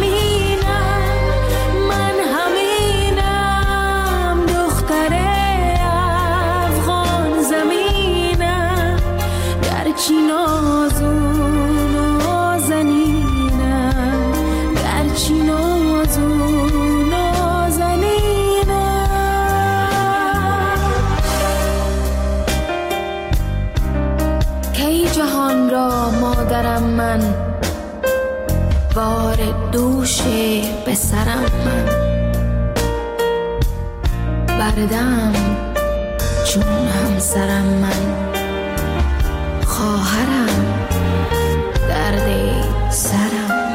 [SPEAKER 21] همینم دختر افغان زمینم، گرچه ناز و نازنینم، گرچه ناز و نازنینم. کی جهان را مادرم من، بار دوش پسرم من. بردم چون همسرم من، خواهرم درد سرم من.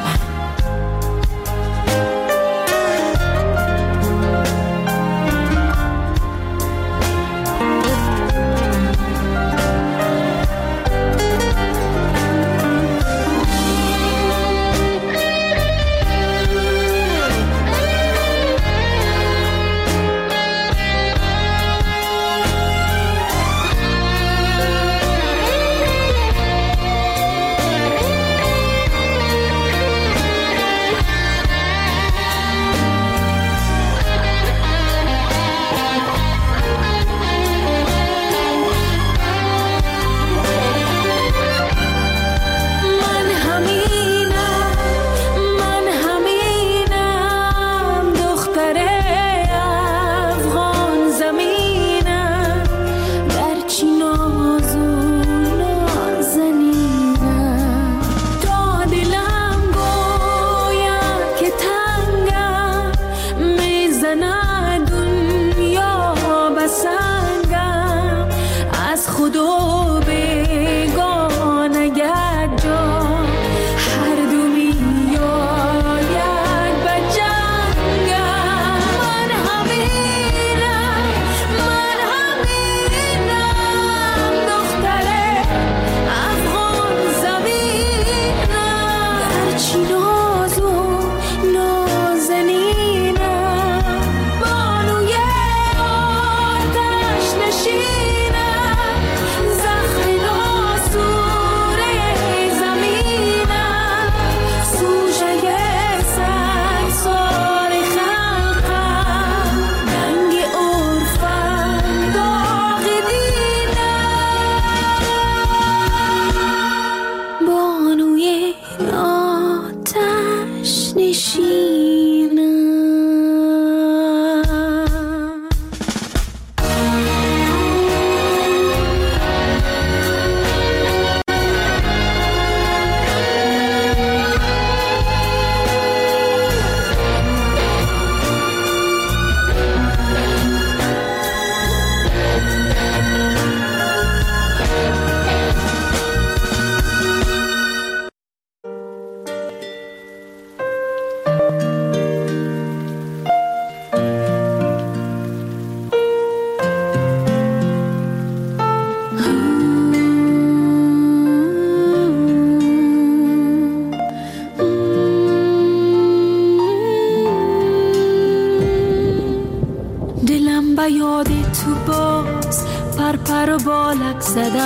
[SPEAKER 21] پر و بالک زده،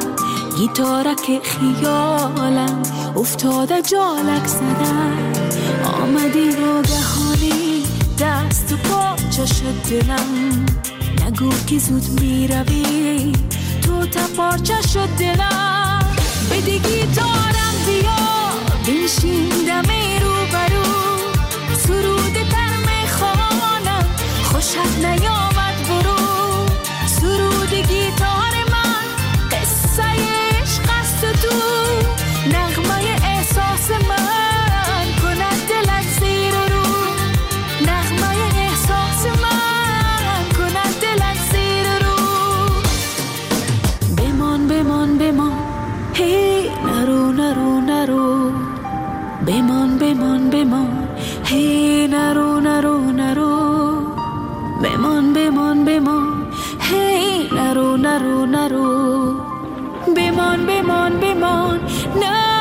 [SPEAKER 21] گیتارک خیالم افتاده جالک زده. آمدی ناگهانی دست و پاچه شد دلم، نگو که زود می روی تو تپارچه شد دلم. بده گیتارم بیا بنشیندم رو برو، سرود تر می خوانم خوشت نیامد برو. سرود گیتار من قصه عشق است تو، نغمه احساس من. بمان بمان هی نرو نرو نرو بمان بمان بمان نه